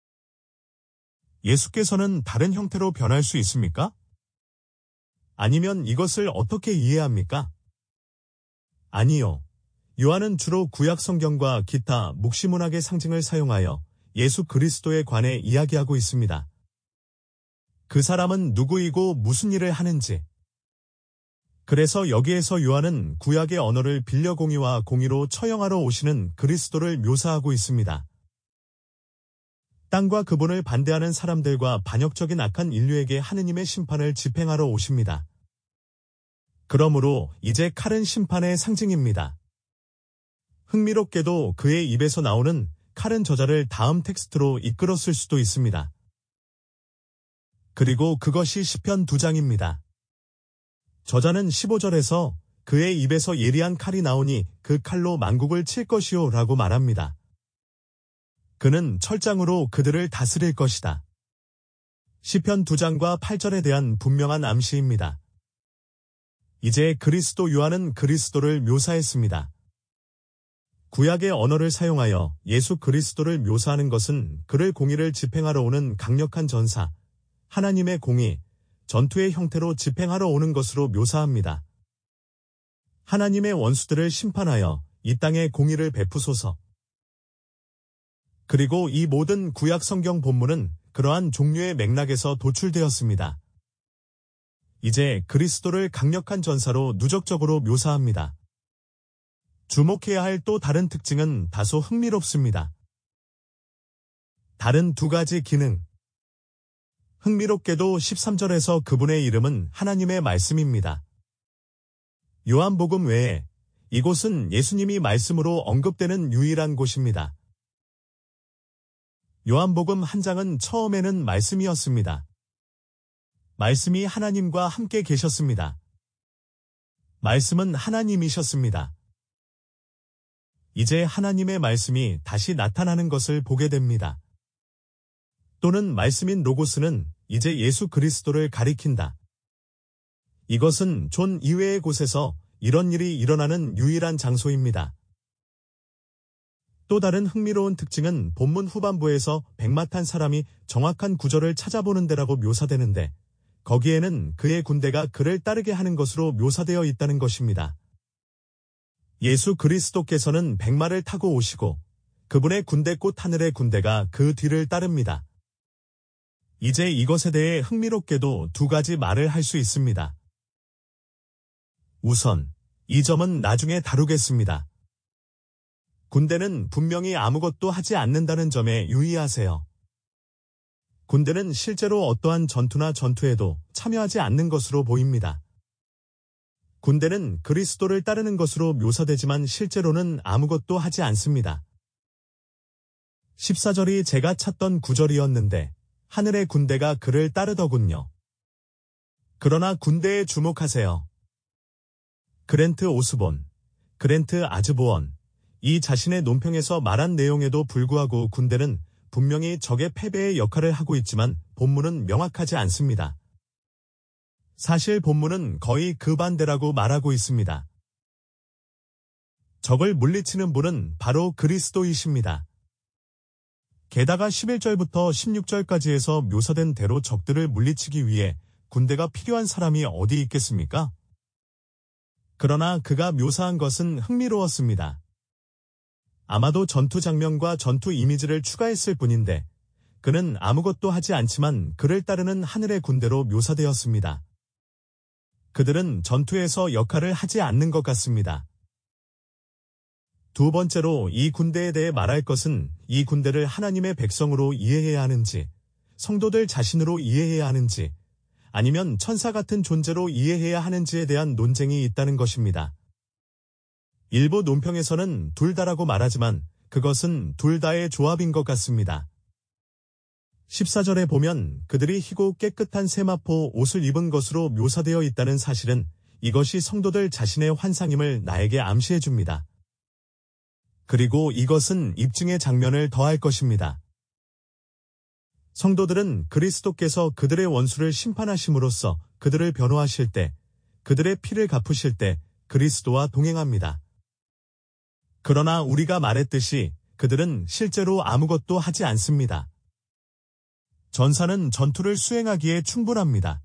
예수께서는 다른 형태로 변할 수 있습니까? 아니면 이것을 어떻게 이해합니까? 아니요. 요한은 주로 구약 성경과 기타 묵시문학의 상징을 사용하여 예수 그리스도에 관해 이야기하고 있습니다. 그 사람은 누구이고 무슨 일을 하는지. 그래서 여기에서 요한은 구약의 언어를 빌려 공의와 공의로 처형하러 오시는 그리스도를 묘사하고 있습니다. 땅과 그분을 반대하는 사람들과 반역적인 악한 인류에게 하느님의 심판을 집행하러 오십니다. 그러므로 이제 칼은 심판의 상징입니다. 흥미롭게도 그의 입에서 나오는 칼은 저자를 다음 텍스트로 이끌었을 수도 있습니다. 그리고 그것이 시편 두 장입니다. 저자는 십오 절에서 그의 입에서 예리한 칼이 나오니 그 칼로 만국을 칠 것이요 라고 말합니다. 그는 철장으로 그들을 다스릴 것이다. 시편 두 장과 팔 절에 대한 분명한 암시입니다. 이제 그리스도 요한은 그리스도를 묘사했습니다. 구약의 언어를 사용하여 예수 그리스도를 묘사하는 것은 그를 공의를 집행하러 오는 강력한 전사, 하나님의 공의, 전투의 형태로 집행하러 오는 것으로 묘사합니다. 하나님의 원수들을 심판하여 이 땅에 공의를 베푸소서. 그리고 이 모든 구약 성경 본문은 그러한 종류의 맥락에서 도출되었습니다. 이제 그리스도를 강력한 전사로 누적적으로 묘사합니다. 주목해야 할 또 다른 특징은 다소 흥미롭습니다. 다른 두 가지 기능. 흥미롭게도 십삼 절에서 그분의 이름은 하나님의 말씀입니다. 요한복음 외에 이곳은 예수님이 말씀으로 언급되는 유일한 곳입니다. 요한복음 한 장은 처음에는 말씀이었습니다. 말씀이 하나님과 함께 계셨습니다. 말씀은 하나님이셨습니다. 이제 하나님의 말씀이 다시 나타나는 것을 보게 됩니다. 또는 말씀인 로고스는 이제 예수 그리스도를 가리킨다. 이것은 존 이외의 곳에서 이런 일이 일어나는 유일한 장소입니다. 또 다른 흥미로운 특징은 본문 후반부에서 백마 탄 사람이 정확한 구절을 찾아보는 데라고 묘사되는데 거기에는 그의 군대가 그를 따르게 하는 것으로 묘사되어 있다는 것입니다. 예수 그리스도께서는 백마를 타고 오시고 그분의 군대 곧 하늘의 군대가 그 뒤를 따릅니다. 이제 이것에 대해 흥미롭게도 두 가지 말을 할 수 있습니다. 우선 이 점은 나중에 다루겠습니다. 군대는 분명히 아무것도 하지 않는다는 점에 유의하세요. 군대는 실제로 어떠한 전투나 전투에도 참여하지 않는 것으로 보입니다. 군대는 그리스도를 따르는 것으로 묘사되지만 실제로는 아무것도 하지 않습니다. 십사 절이 제가 찾던 구절이었는데 하늘의 군대가 그를 따르더군요. 그러나 군대에 주목하세요. 그랜트 오스본, 그랜트 아즈보언, 이 자신의 논평에서 말한 내용에도 불구하고 군대는 분명히 적의 패배의 역할을 하고 있지만 본문은 명확하지 않습니다. 사실 본문은 거의 그 반대라고 말하고 있습니다. 적을 물리치는 분은 바로 그리스도이십니다. 게다가 십일 절부터 십육 절까지에서 묘사된 대로 적들을 물리치기 위해 군대가 필요한 사람이 어디 있겠습니까? 그러나 그가 묘사한 것은 흥미로웠습니다. 아마도 전투 장면과 전투 이미지를 추가했을 뿐인데 그는 아무것도 하지 않지만 그를 따르는 하늘의 군대로 묘사되었습니다. 그들은 전투에서 역할을 하지 않는 것 같습니다. 두 번째로 이 군대에 대해 말할 것은 이 군대를 하나님의 백성으로 이해해야 하는지, 성도들 자신으로 이해해야 하는지, 아니면 천사 같은 존재로 이해해야 하는지에 대한 논쟁이 있다는 것입니다. 일부 논평에서는 둘 다라고 말하지만 그것은 둘 다의 조합인 것 같습니다. 십사 절에 보면 그들이 희고 깨끗한 세마포 옷을 입은 것으로 묘사되어 있다는 사실은 이것이 성도들 자신의 환상임을 나에게 암시해 줍니다. 그리고 이것은 입증의 장면을 더할 것입니다. 성도들은 그리스도께서 그들의 원수를 심판하심으로써 그들을 변호하실 때, 그들의 피를 갚으실 때 그리스도와 동행합니다. 그러나 우리가 말했듯이 그들은 실제로 아무것도 하지 않습니다. 전사는 전투를 수행하기에 충분합니다.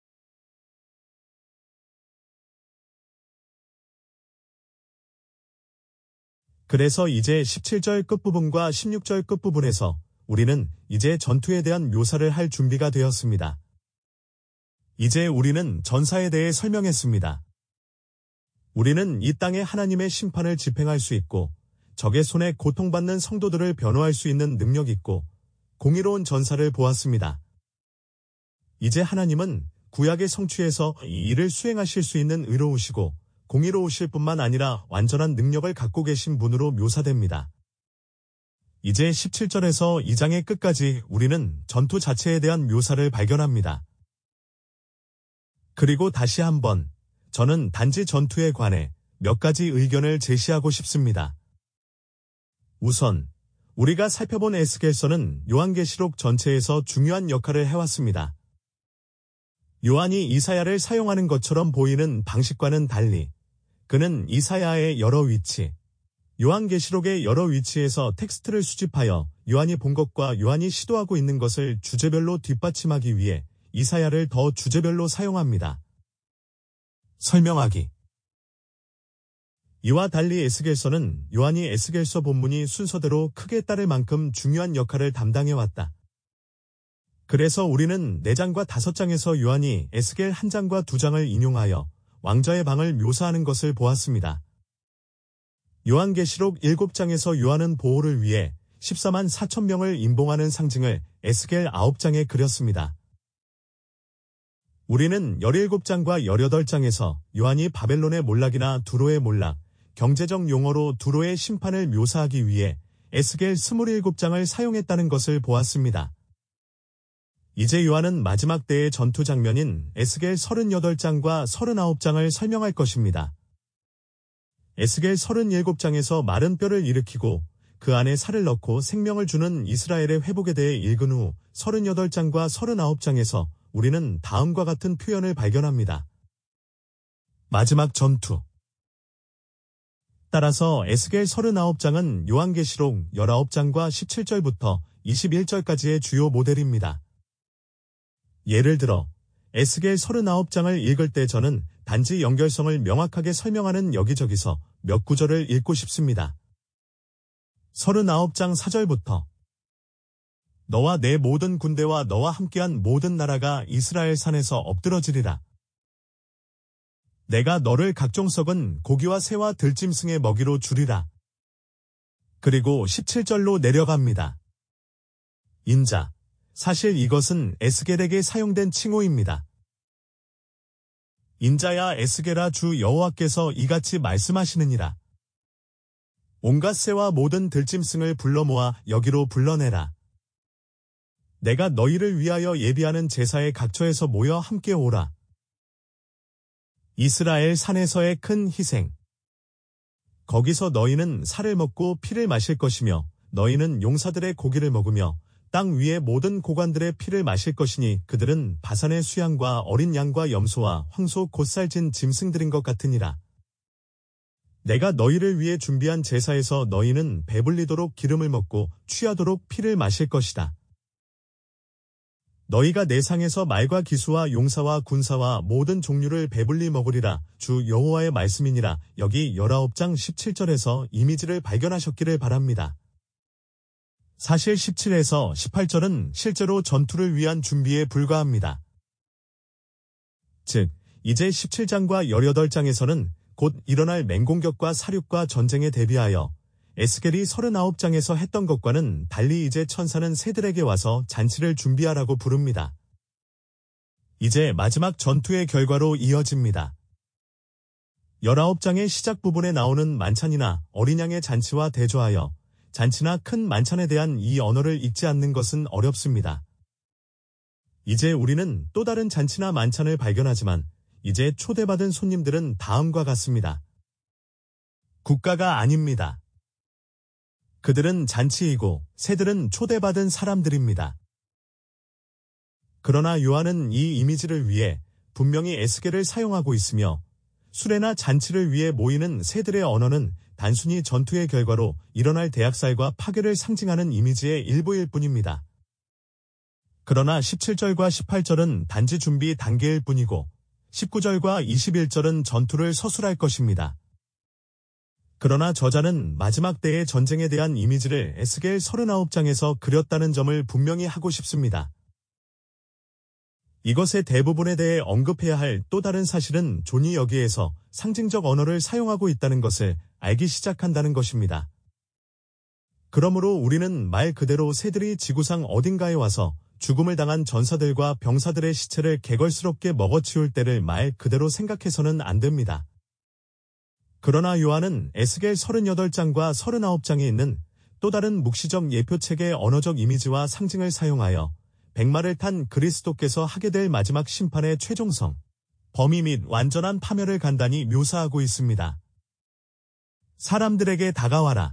그래서 이제 십칠 절 끝부분과 십육 절 끝부분에서 우리는 이제 전투에 대한 묘사를 할 준비가 되었습니다. 이제 우리는 전사에 대해 설명했습니다. 우리는 이 땅에 하나님의 심판을 집행할 수 있고 적의 손에 고통받는 성도들을 변호할 수 있는 능력 있고 공의로운 전사를 보았습니다. 이제 하나님은 구약의 성취에서 이 일을 수행하실 수 있는 의로우시고 공의로우실 뿐만 아니라 완전한 능력을 갖고 계신 분으로 묘사됩니다. 이제 십칠 절에서 이 장의 끝까지 우리는 전투 자체에 대한 묘사를 발견합니다. 그리고 다시 한번 저는 단지 전투에 관해 몇 가지 의견을 제시하고 싶습니다. 우선 우리가 살펴본 에스겔서는 요한계시록 전체에서 중요한 역할을 해왔습니다. 요한이 이사야를 사용하는 것처럼 보이는 방식과는 달리 그는 이사야의 여러 위치, 요한계시록의 여러 위치에서 텍스트를 수집하여 요한이 본 것과 요한이 시도하고 있는 것을 주제별로 뒷받침하기 위해 이사야를 더 주제별로 사용합니다. 설명하기. 이와 달리 에스겔서는 요한이 에스겔서 본문이 순서대로 크게 따를 만큼 중요한 역할을 담당해왔다. 그래서 우리는 네 장과 다섯 장에서 요한이 에스겔 한 장과 두 장을 인용하여 왕좌의 방을 묘사하는 것을 보았습니다. 요한계시록 일곱 장에서 요한은 보호를 위해 십사만 사천 명을 임봉하는 상징을 에스겔 아홉 장에 그렸습니다. 우리는 열일곱 장과 열여덟 장에서 요한이 바벨론의 몰락이나 두로의 몰락, 경제적 용어로 두로의 심판을 묘사하기 위해 에스겔 스물일곱 장을 사용했다는 것을 보았습니다. 이제 요한은 마지막 때의 전투 장면인 에스겔 서른여덟 장과 서른아홉 장을 설명할 것입니다. 에스겔 서른일곱 장에서 마른 뼈를 일으키고 그 안에 살을 넣고 생명을 주는 이스라엘의 회복에 대해 읽은 후 서른여덟 장과 서른아홉 장에서 우리는 다음과 같은 표현을 발견합니다. 마지막 전투, 따라서 에스겔 서른아홉 장은 요한계시록 열아홉 장과 십칠 절부터 이십일 절까지의 주요 모델입니다. 예를 들어 에스겔 서른아홉 장을 읽을 때 저는 단지 연결성을 명확하게 설명하는 여기저기서 몇 구절을 읽고 싶습니다. 서른아홉 장 사 절부터 너와 내 모든 군대와 너와 함께한 모든 나라가 이스라엘 산에서 엎드러지리라. 내가 너를 각종 썩은 고기와 새와 들짐승의 먹이로 주리라. 그리고 십칠 절로 내려갑니다. 인자. 사실 이것은 에스겔에게 사용된 칭호입니다. 인자야 에스겔아 주 여호와께서 이같이 말씀하시느니라. 온갖 새와 모든 들짐승을 불러 모아 여기로 불러내라. 내가 너희를 위하여 예비하는 제사의 각처에서 모여 함께 오라. 이스라엘 산에서의 큰 희생. 거기서 너희는 살을 먹고 피를 마실 것이며 너희는 용사들의 고기를 먹으며 땅 위의 모든 고관들의 피를 마실 것이니 그들은 바산의 수양과 어린 양과 염소와 황소 곧 살진 짐승들인 것 같으니라. 내가 너희를 위해 준비한 제사에서 너희는 배불리도록 기름을 먹고 취하도록 피를 마실 것이다. 너희가 내 상에서 말과 기수와 용사와 군사와 모든 종류를 배불리 먹으리라. 주 여호와의 말씀이니라. 여기 열아홉 장 십칠 절에서 이미지를 발견하셨기를 바랍니다. 사실 십칠에서 십팔 절은 실제로 전투를 위한 준비에 불과합니다. 즉, 이제 십칠 장과 십팔 장에서는 곧 일어날 맹공격과 사륙과 전쟁에 대비하여 에스겔이 서른아홉 장에서 했던 것과는 달리 이제 천사는 새들에게 와서 잔치를 준비하라고 부릅니다. 이제 마지막 전투의 결과로 이어집니다. 열아홉 장의 시작 부분에 나오는 만찬이나 어린 양의 잔치와 대조하여 잔치나 큰 만찬에 대한 이 언어를 읽지 않는 것은 어렵습니다. 이제 우리는 또 다른 잔치나 만찬을 발견하지만 이제 초대받은 손님들은 다음과 같습니다. 국가가 아닙니다. 그들은 잔치이고 새들은 초대받은 사람들입니다. 그러나 요한은 이 이미지를 위해 분명히 에스겔을 사용하고 있으며 수레나 잔치를 위해 모이는 새들의 언어는 단순히 전투의 결과로 일어날 대학살과 파괴를 상징하는 이미지의 일부일 뿐입니다. 그러나 십칠 절과 십팔 절은 단지 준비 단계일 뿐이고 십구 절과 이십일 절은 전투를 서술할 것입니다. 그러나 저자는 마지막 때의 전쟁에 대한 이미지를 에스겔 서른아홉 장에서 그렸다는 점을 분명히 하고 싶습니다. 이것의 대부분에 대해 언급해야 할 또 다른 사실은 존이 여기에서 상징적 언어를 사용하고 있다는 것을 알기 시작한다는 것입니다. 그러므로 우리는 말 그대로 새들이 지구상 어딘가에 와서 죽음을 당한 전사들과 병사들의 시체를 개걸스럽게 먹어치울 때를 말 그대로 생각해서는 안 됩니다. 그러나 요한은 에스겔 서른여덟 장과 서른아홉 장에 있는 또 다른 묵시적 예표책의 언어적 이미지와 상징을 사용하여 백마를 탄 그리스도께서 하게 될 마지막 심판의 최종성, 범위 및 완전한 파멸을 간단히 묘사하고 있습니다. 사람들에게 다가와라.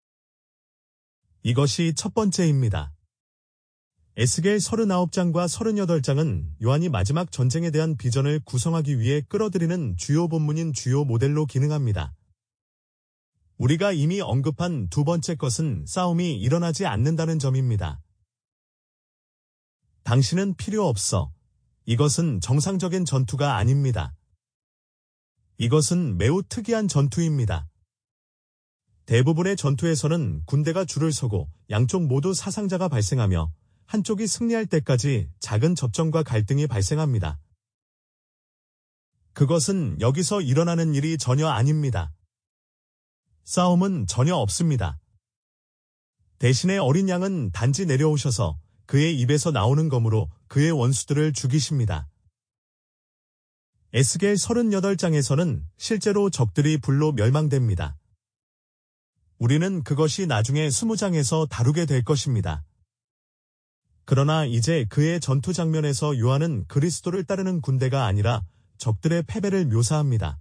이것이 첫 번째입니다. 에스겔 서른아홉 장과 서른여덟 장은 요한이 마지막 전쟁에 대한 비전을 구성하기 위해 끌어들이는 주요 본문인 주요 모델로 기능합니다. 우리가 이미 언급한 두 번째 것은 싸움이 일어나지 않는다는 점입니다. 당신은 필요 없어. 이것은 정상적인 전투가 아닙니다. 이것은 매우 특이한 전투입니다. 대부분의 전투에서는 군대가 줄을 서고 양쪽 모두 사상자가 발생하며 한쪽이 승리할 때까지 작은 접전과 갈등이 발생합니다. 그것은 여기서 일어나는 일이 전혀 아닙니다. 싸움은 전혀 없습니다. 대신에 어린 양은 단지 내려오셔서 그의 입에서 나오는 검으로 그의 원수들을 죽이십니다. 에스겔 서른여덟 장에서는 실제로 적들이 불로 멸망됩니다. 우리는 그것이 나중에 이십 장에서 다루게 될 것입니다. 그러나 이제 그의 전투 장면에서 요한은 그리스도를 따르는 군대가 아니라 적들의 패배를 묘사합니다.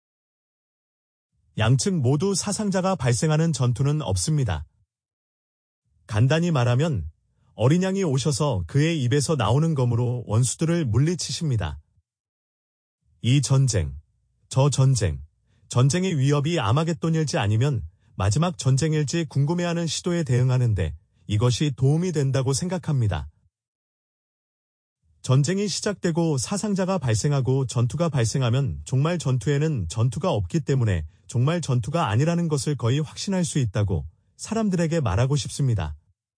양측 모두 사상자가 발생하는 전투는 없습니다. 간단히 말하면 어린 양이 오셔서 그의 입에서 나오는 검으로 원수들을 물리치십니다. 이 전쟁, 저 전쟁, 전쟁의 위협이 아마겟돈일지 아니면 마지막 전쟁일지 궁금해하는 시도에 대응하는데 이것이 도움이 된다고 생각합니다. 전쟁이 시작되고 사상자가 발생하고 전투가 발생하면 종말 전투에는 전투가 없기 때문에 종말 전투가 아니라는 것을 거의 확신할 수 있다고 사람들에게 말하고 싶습니다.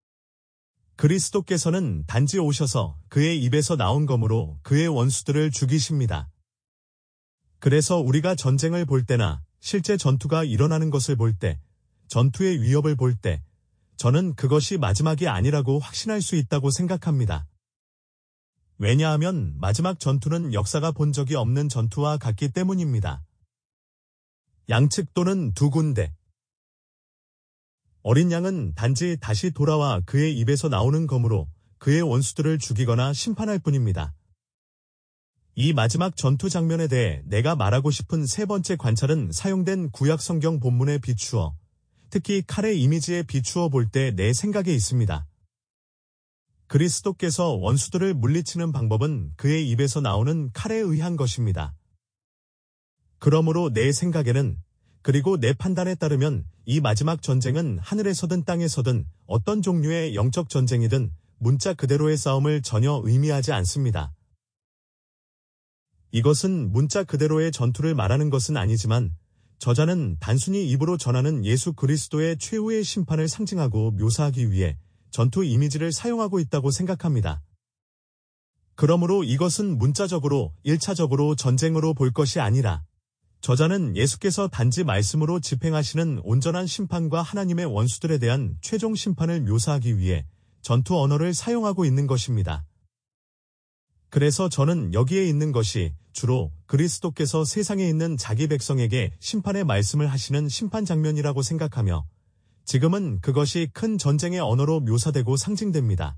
그리스도께서는 단지 오셔서 그의 입에서 나온 검으로 그의 원수들을 죽이십니다. 그래서 우리가 전쟁을 볼 때나 실제 전투가 일어나는 것을 볼 때, 전투의 위협을 볼 때, 저는 그것이 마지막이 아니라고 확신할 수 있다고 생각합니다. 왜냐하면 마지막 전투는 역사가 본 적이 없는 전투와 같기 때문입니다. 양측 또는 두 군데. 어린 양은 단지 다시 돌아와 그의 입에서 나오는 검으로 그의 원수들을 죽이거나 심판할 뿐입니다. 이 마지막 전투 장면에 대해 내가 말하고 싶은 세 번째 관찰은 사용된 구약 성경 본문에 비추어, 특히 칼의 이미지에 비추어 볼 때 내 생각에 있습니다. 그리스도께서 원수들을 물리치는 방법은 그의 입에서 나오는 칼에 의한 것입니다. 그러므로 내 생각에는, 그리고 내 판단에 따르면 이 마지막 전쟁은 하늘에서든 땅에서든 어떤 종류의 영적 전쟁이든 문자 그대로의 싸움을 전혀 의미하지 않습니다. 이것은 문자 그대로의 전투를 말하는 것은 아니지만 저자는 단순히 입으로 전하는 예수 그리스도의 최후의 심판을 상징하고 묘사하기 위해 전투 이미지를 사용하고 있다고 생각합니다. 그러므로 이것은 문자적으로 일차적으로 전쟁으로 볼 것이 아니라 저자는 예수께서 단지 말씀으로 집행하시는 온전한 심판과 하나님의 원수들에 대한 최종 심판을 묘사하기 위해 전투 언어를 사용하고 있는 것입니다. 그래서 저는 여기에 있는 것이 주로 그리스도께서 세상에 있는 자기 백성에게 심판의 말씀을 하시는 심판 장면이라고 생각하며 지금은 그것이 큰 전쟁의 언어로 묘사되고 상징됩니다.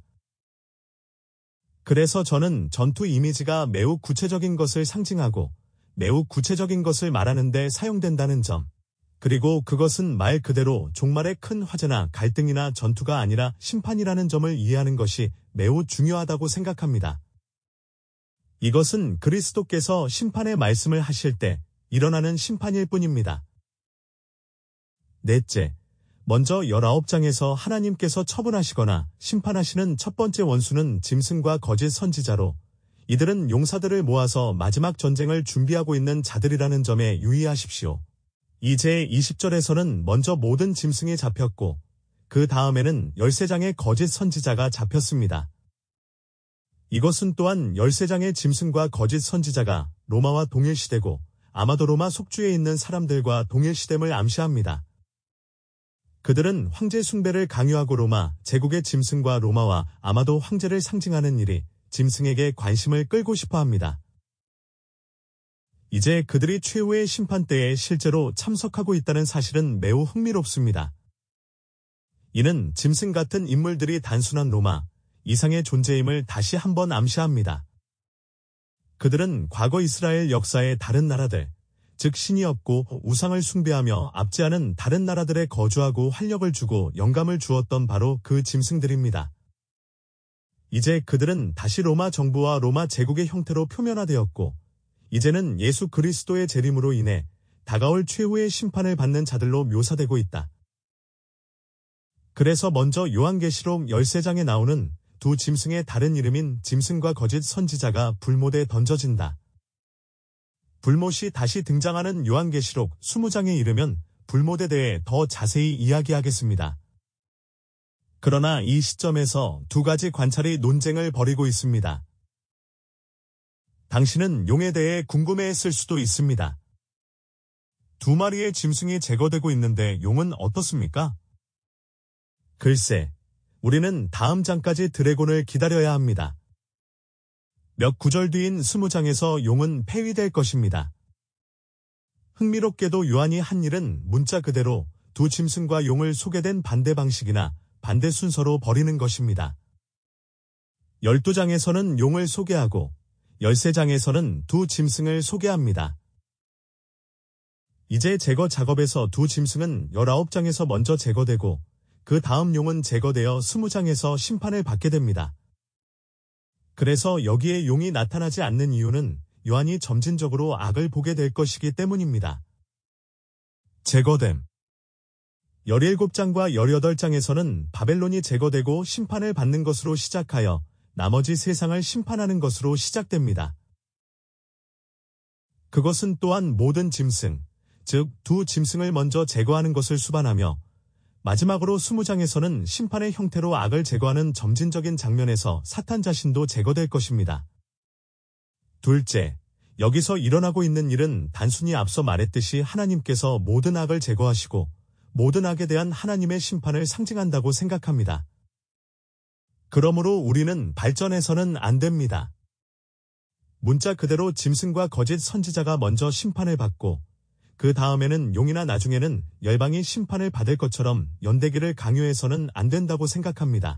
그래서 저는 전투 이미지가 매우 구체적인 것을 상징하고 매우 구체적인 것을 말하는 데 사용된다는 점, 그리고 그것은 말 그대로 종말의 큰 화재나 갈등이나 전투가 아니라 심판이라는 점을 이해하는 것이 매우 중요하다고 생각합니다. 이것은 그리스도께서 심판의 말씀을 하실 때 일어나는 심판일 뿐입니다. 넷째, 먼저 열아홉 장에서 하나님께서 처분하시거나 심판하시는 첫 번째 원수는 짐승과 거짓 선지자로 이들은 용사들을 모아서 마지막 전쟁을 준비하고 있는 자들이라는 점에 유의하십시오. 이제 이십 절에서는 먼저 모든 짐승이 잡혔고 그 다음에는 열세 장의 거짓 선지자가 잡혔습니다. 이것은 또한 열세 장의 짐승과 거짓 선지자가 로마와 동일시되고 아마도 로마 속주에 있는 사람들과 동일시됨을 암시합니다. 그들은 황제 숭배를 강요하고 로마 제국의 짐승과 로마와 아마도 황제를 상징하는 일이 짐승에게 관심을 끌고 싶어 합니다. 이제 그들이 최후의 심판 때에 실제로 참석하고 있다는 사실은 매우 흥미롭습니다. 이는 짐승 같은 인물들이 단순한 로마 이상의 존재임을 다시 한번 암시합니다. 그들은 과거 이스라엘 역사의 다른 나라들, 즉 신이 없고 우상을 숭배하며 압제하는 다른 나라들에 거주하고 활력을 주고 영감을 주었던 바로 그 짐승들입니다. 이제 그들은 다시 로마 정부와 로마 제국의 형태로 표면화되었고 이제는 예수 그리스도의 재림으로 인해 다가올 최후의 심판을 받는 자들로 묘사되고 있다. 그래서 먼저 요한계시록 열세 장에 나오는 두 짐승의 다른 이름인 짐승과 거짓 선지자가 불못에 던져진다. 불못이 다시 등장하는 요한계시록 이십 장에 이르면 불못에 대해 더 자세히 이야기하겠습니다. 그러나 이 시점에서 두 가지 관찰이 논쟁을 벌이고 있습니다. 당신은 용에 대해 궁금해했을 수도 있습니다. 두 마리의 짐승이 제거되고 있는데 용은 어떻습니까? 글쎄, 우리는 다음 장까지 드래곤을 기다려야 합니다. 몇 구절 뒤인 이십 장에서 용은 폐위될 것입니다. 흥미롭게도 요한이 한 일은 문자 그대로 두 짐승과 용을 소개된 반대 방식이나 반대 순서로 벌이는 것입니다. 열두 장에서는 용을 소개하고 열세 장에서는 두 짐승을 소개합니다. 이제 제거 작업에서 두 짐승은 열아홉 장에서 먼저 제거되고 그 다음 용은 제거되어 이십 장에서 심판을 받게 됩니다. 그래서 여기에 용이 나타나지 않는 이유는 요한이 점진적으로 악을 보게 될 것이기 때문입니다. 제거됨. 열일곱 장과 열여덟 장에서는 바벨론이 제거되고 심판을 받는 것으로 시작하여 나머지 세상을 심판하는 것으로 시작됩니다. 그것은 또한 모든 짐승, 즉 두 짐승을 먼저 제거하는 것을 수반하며 마지막으로 이십 장에서는 심판의 형태로 악을 제거하는 점진적인 장면에서 사탄 자신도 제거될 것입니다. 둘째, 여기서 일어나고 있는 일은 단순히 앞서 말했듯이 하나님께서 모든 악을 제거하시고 모든 악에 대한 하나님의 심판을 상징한다고 생각합니다. 그러므로 우리는 발전해서는 안 됩니다. 문자 그대로 짐승과 거짓 선지자가 먼저 심판을 받고 그 다음에는 용이나 나중에는 열방이 심판을 받을 것처럼 연대기를 강요해서는 안 된다고 생각합니다.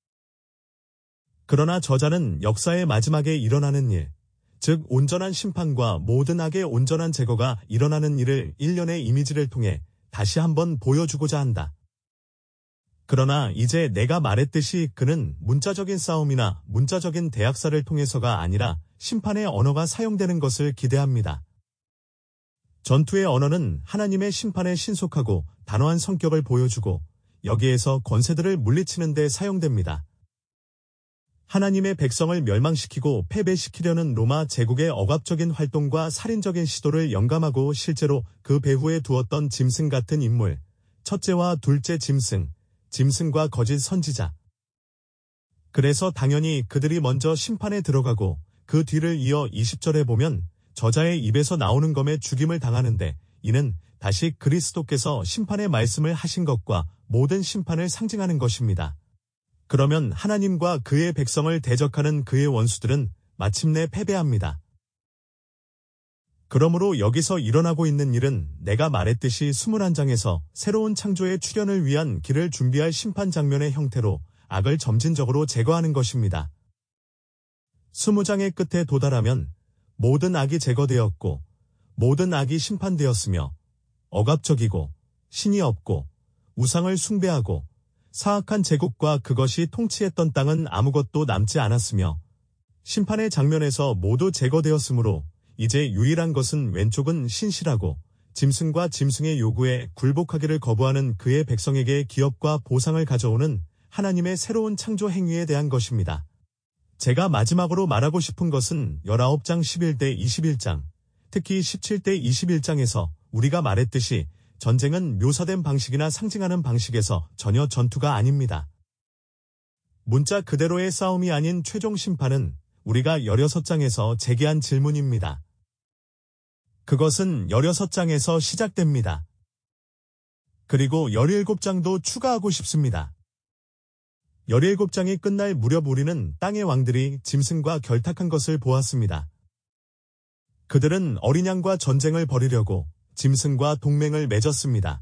그러나 저자는 역사의 마지막에 일어나는 일, 즉 온전한 심판과 모든 악의 온전한 제거가 일어나는 일을 일련의 이미지를 통해 다시 한번 보여주고자 한다. 그러나 이제 내가 말했듯이 그는 문자적인 싸움이나 문자적인 대학살을 통해서가 아니라 심판의 언어가 사용되는 것을 기대합니다. 전투의 언어는 하나님의 심판에 신속하고 단호한 성격을 보여주고 여기에서 권세들을 물리치는 데 사용됩니다. 하나님의 백성을 멸망시키고 패배시키려는 로마 제국의 억압적인 활동과 살인적인 시도를 영감하고 실제로 그 배후에 두었던 짐승 같은 인물, 첫째와 둘째 짐승, 짐승과 거짓 선지자. 그래서 당연히 그들이 먼저 심판에 들어가고 그 뒤를 이어 이십 절에 보면 저자의 입에서 나오는 검에 죽임을 당하는데 이는 다시 그리스도께서 심판의 말씀을 하신 것과 모든 심판을 상징하는 것입니다. 그러면 하나님과 그의 백성을 대적하는 그의 원수들은 마침내 패배합니다. 그러므로 여기서 일어나고 있는 일은 내가 말했듯이 이십일 장에서 새로운 창조의 출현을 위한 길을 준비할 심판 장면의 형태로 악을 점진적으로 제거하는 것입니다. 이십 장의 끝에 도달하면 모든 악이 제거되었고 모든 악이 심판되었으며 억압적이고 신이 없고 우상을 숭배하고 사악한 제국과 그것이 통치했던 땅은 아무것도 남지 않았으며 심판의 장면에서 모두 제거되었으므로 이제 유일한 것은 왼쪽은 신실하고 짐승과 짐승의 요구에 굴복하기를 거부하는 그의 백성에게 기업과 보상을 가져오는 하나님의 새로운 창조 행위에 대한 것입니다. 제가 마지막으로 말하고 싶은 것은 십구 장 십일 대 이십일 장, 특히 십칠 대 이십일 장에서 우리가 말했듯이 전쟁은 묘사된 방식이나 상징하는 방식에서 전혀 전투가 아닙니다. 문자 그대로의 싸움이 아닌 최종 심판은 우리가 십육 장에서 제기한 질문입니다. 그것은 십육 장에서 시작됩니다. 그리고 십칠 장도 추가하고 싶습니다. 십칠 장이 끝날 무렵 우리는 땅의 왕들이 짐승과 결탁한 것을 보았습니다. 그들은 어린 양과 전쟁을 벌이려고 짐승과 동맹을 맺었습니다.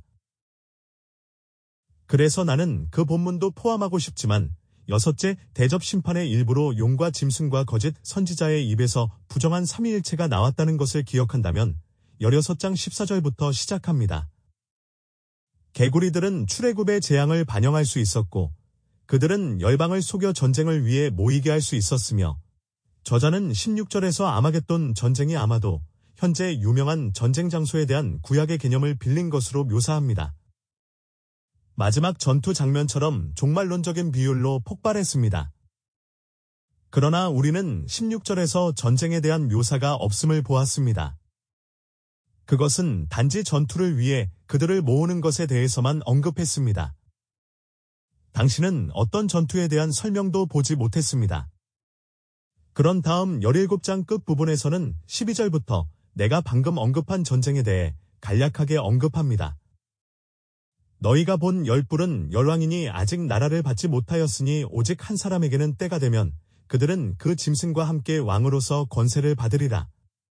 그래서 나는 그 본문도 포함하고 싶지만 여섯째 대접 심판의 일부로 용과 짐승과 거짓 선지자의 입에서 부정한 삼위일체가 나왔다는 것을 기억한다면 십육 장 십사 절부터 시작합니다. 개구리들은 출애굽의 재앙을 반영할 수 있었고 그들은 열방을 속여 전쟁을 위해 모이게 할 수 있었으며 저자는 십육 절에서 아마겟돈 전쟁이 아마도 현재 유명한 전쟁 장소에 대한 구약의 개념을 빌린 것으로 묘사합니다. 마지막 전투 장면처럼 종말론적인 비율로 폭발했습니다. 그러나 우리는 십육 절에서 전쟁에 대한 묘사가 없음을 보았습니다. 그것은 단지 전투를 위해 그들을 모으는 것에 대해서만 언급했습니다. 당신은 어떤 전투에 대한 설명도 보지 못했습니다. 그런 다음 십칠 장 끝부분에서는 십이 절부터 내가 방금 언급한 전쟁에 대해 간략하게 언급합니다. 너희가 본 열불은 열왕이니 아직 나라를 받지 못하였으니 오직 한 사람에게는 때가 되면 그들은 그 짐승과 함께 왕으로서 권세를 받으리라.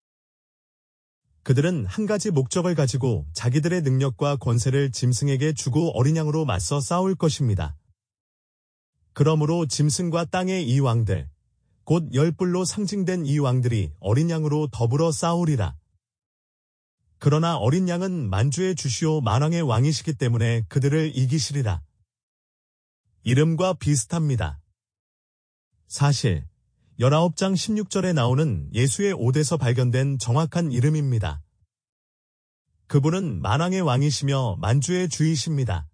그들은 한 가지 목적을 가지고 자기들의 능력과 권세를 짐승에게 주고 어린 양으로 맞서 싸울 것입니다. 그러므로 짐승과 땅의 이 왕들, 곧 열불로 상징된 이 왕들이 어린 양으로 더불어 싸우리라. 그러나 어린 양은 만주의 주시오 만왕의 왕이시기 때문에 그들을 이기시리라. 이름과 비슷합니다. 사실 십구 장 십육 절에 나오는 예수의 옷에서 발견된 정확한 이름입니다. 그분은 만왕의 왕이시며 만주의 주이십니다.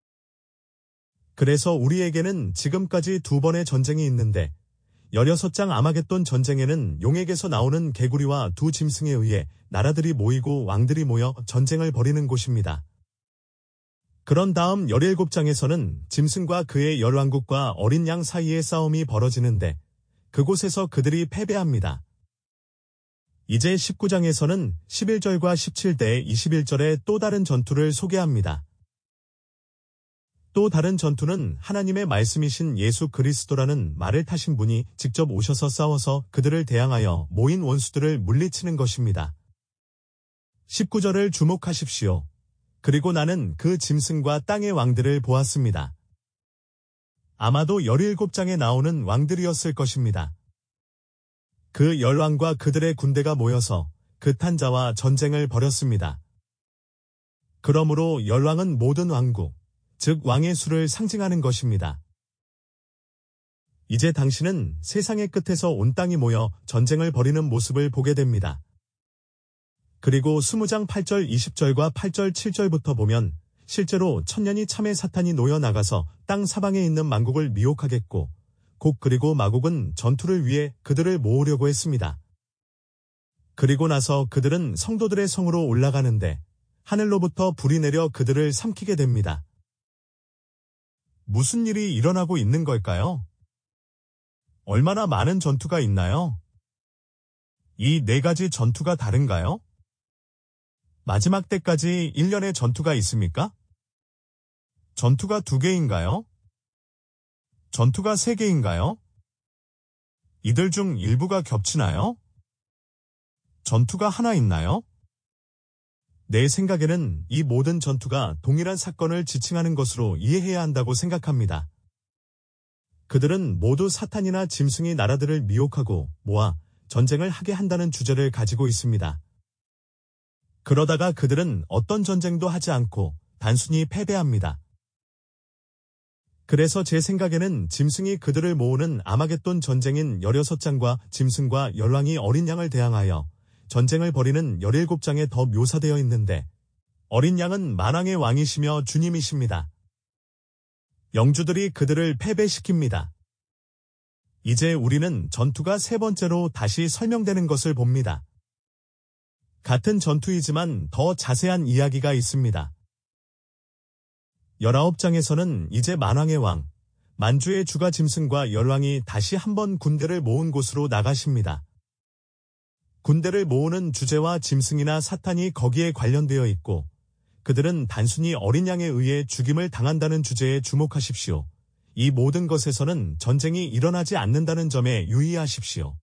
그래서 우리에게는 지금까지 두 번의 전쟁이 있는데 열여섯 장 아마겟돈 전쟁에는 용에게서 나오는 개구리와 두 짐승에 의해 나라들이 모이고 왕들이 모여 전쟁을 벌이는 곳입니다. 그런 다음 열일곱 장에서는 짐승과 그의 열왕국과 어린 양 사이의 싸움이 벌어지는데 그곳에서 그들이 패배합니다. 이제 십구 장에서는 십일 절과 십칠 대 이십일 절에 또 다른 전투를 소개합니다. 또 다른 전투는 하나님의 말씀이신 예수 그리스도라는 말을 타신 분이 직접 오셔서 싸워서 그들을 대항하여 모인 원수들을 물리치는 것입니다. 십구 절을 주목하십시오. 그리고 나는 그 짐승과 땅의 왕들을 보았습니다. 아마도 열일곱 장에 나오는 왕들이었을 것입니다. 그 열왕과 그들의 군대가 모여서 극한 자와 전쟁을 벌였습니다. 그러므로 열왕은 모든 왕국, 즉 왕의 수를 상징하는 것입니다. 이제 당신은 세상의 끝에서 온 땅이 모여 전쟁을 벌이는 모습을 보게 됩니다. 그리고 이십 장 팔 절 이십 절과 팔 절 칠 절부터 보면 실제로 천년이 참의 사탄이 놓여 나가서 땅 사방에 있는 만국을 미혹하겠고 곡 그리고 마곡은 전투를 위해 그들을 모으려고 했습니다. 그리고 나서 그들은 성도들의 성으로 올라가는데 하늘로부터 불이 내려 그들을 삼키게 됩니다. 무슨 일이 일어나고 있는 걸까요? 얼마나 많은 전투가 있나요? 이 네 가지 전투가 다른가요? 마지막 때까지 일 년의 전투가 있습니까? 전투가 두 개인가요? 전투가 세 개인가요? 이들 중 일부가 겹치나요? 전투가 하나 있나요? 내 생각에는 이 모든 전투가 동일한 사건을 지칭하는 것으로 이해해야 한다고 생각합니다. 그들은 모두 사탄이나 짐승이 나라들을 미혹하고 모아 전쟁을 하게 한다는 주제를 가지고 있습니다. 그러다가 그들은 어떤 전쟁도 하지 않고 단순히 패배합니다. 그래서 제 생각에는 짐승이 그들을 모으는 아마겟돈 전쟁인 열여섯 장과 짐승과 열왕이 어린 양을 대항하여 전쟁을 벌이는 열일곱 장에 더 묘사되어 있는데 어린 양은 만왕의 왕이시며 주님이십니다. 영주들이 그들을 패배시킵니다. 이제 우리는 전투가 세 번째로 다시 설명되는 것을 봅니다. 같은 전투이지만 더 자세한 이야기가 있습니다. 열아홉 장에서는 이제 만왕의 왕, 만주의 주가 짐승과 열왕이 다시 한번 군대를 모은 곳으로 나가십니다. 군대를 모으는 주제와 짐승이나 사탄이 거기에 관련되어 있고 그들은 단순히 어린 양에 의해 죽임을 당한다는 주제에 주목하십시오. 이 모든 것에서는 전쟁이 일어나지 않는다는 점에 유의하십시오.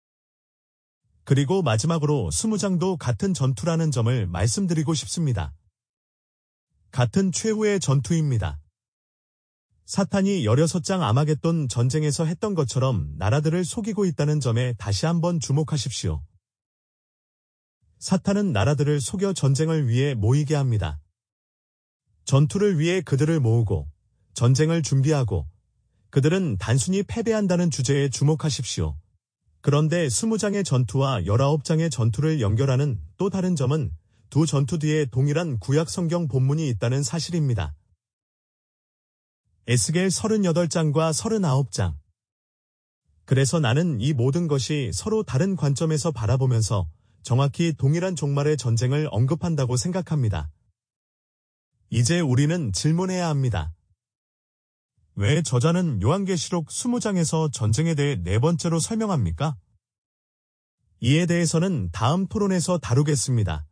그리고 마지막으로 이십 장도 같은 전투라는 점을 말씀드리고 싶습니다. 같은 최후의 전투입니다. 사탄이 열여섯 장 아마겟돈 전쟁에서 했던 것처럼 나라들을 속이고 있다는 점에 다시 한번 주목하십시오. 사탄은 나라들을 속여 전쟁을 위해 모이게 합니다. 전투를 위해 그들을 모으고 전쟁을 준비하고 그들은 단순히 패배한다는 주제에 주목하십시오. 그런데 이십 장의 전투와 열아홉 장의 전투를 연결하는 또 다른 점은 두 전투 뒤에 동일한 구약 성경 본문이 있다는 사실입니다. 에스겔 서른여덟 장과 서른아홉 장. 그래서 나는 이 모든 것이 서로 다른 관점에서 바라보면서 정확히 동일한 종말의 전쟁을 언급한다고 생각합니다. 이제 우리는 질문해야 합니다. 왜 저자는 요한계시록 이십 장에서 전쟁에 대해 네 번째로 설명합니까? 이에 대해서는 다음 토론에서 다루겠습니다.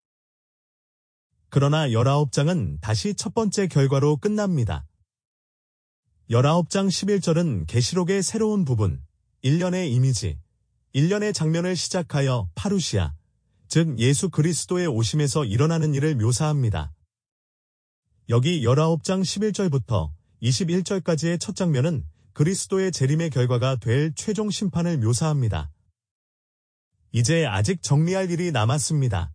그러나 열아홉 장은 다시 첫 번째 결과로 끝납니다. 열아홉 장 십일 절은 계시록의 새로운 부분, 일 년의 이미지, 일 년의 장면을 시작하여 파루시아, 즉 예수 그리스도의 오심에서 일어나는 일을 묘사합니다. 여기 열아홉 장 십일 절부터 이십일 절까지의 첫 장면은 그리스도의 재림의 결과가 될 최종 심판을 묘사합니다. 이제 아직 정리할 일이 남았습니다.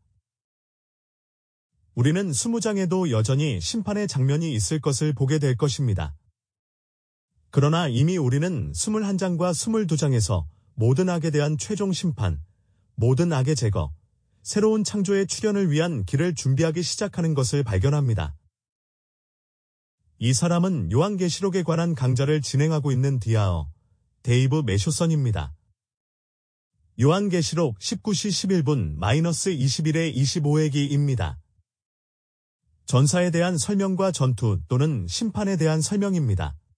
우리는 이십 장에도 여전히 심판의 장면이 있을 것을 보게 될 것입니다. 그러나 이미 우리는 이십일 장과 이십이 장에서 모든 악에 대한 최종 심판, 모든 악의 제거, 새로운 창조의 출현을 위한 길을 준비하기 시작하는 것을 발견합니다. 이 사람은 요한계시록에 관한 강좌를 진행하고 있는 디아어, 데이브 매쇼선입니다. 요한계시록 십구 시 십일 분 마이너스 이십일의 이십오 회기입니다. 전사에 대한 설명과 전투 또는 심판에 대한 설명입니다.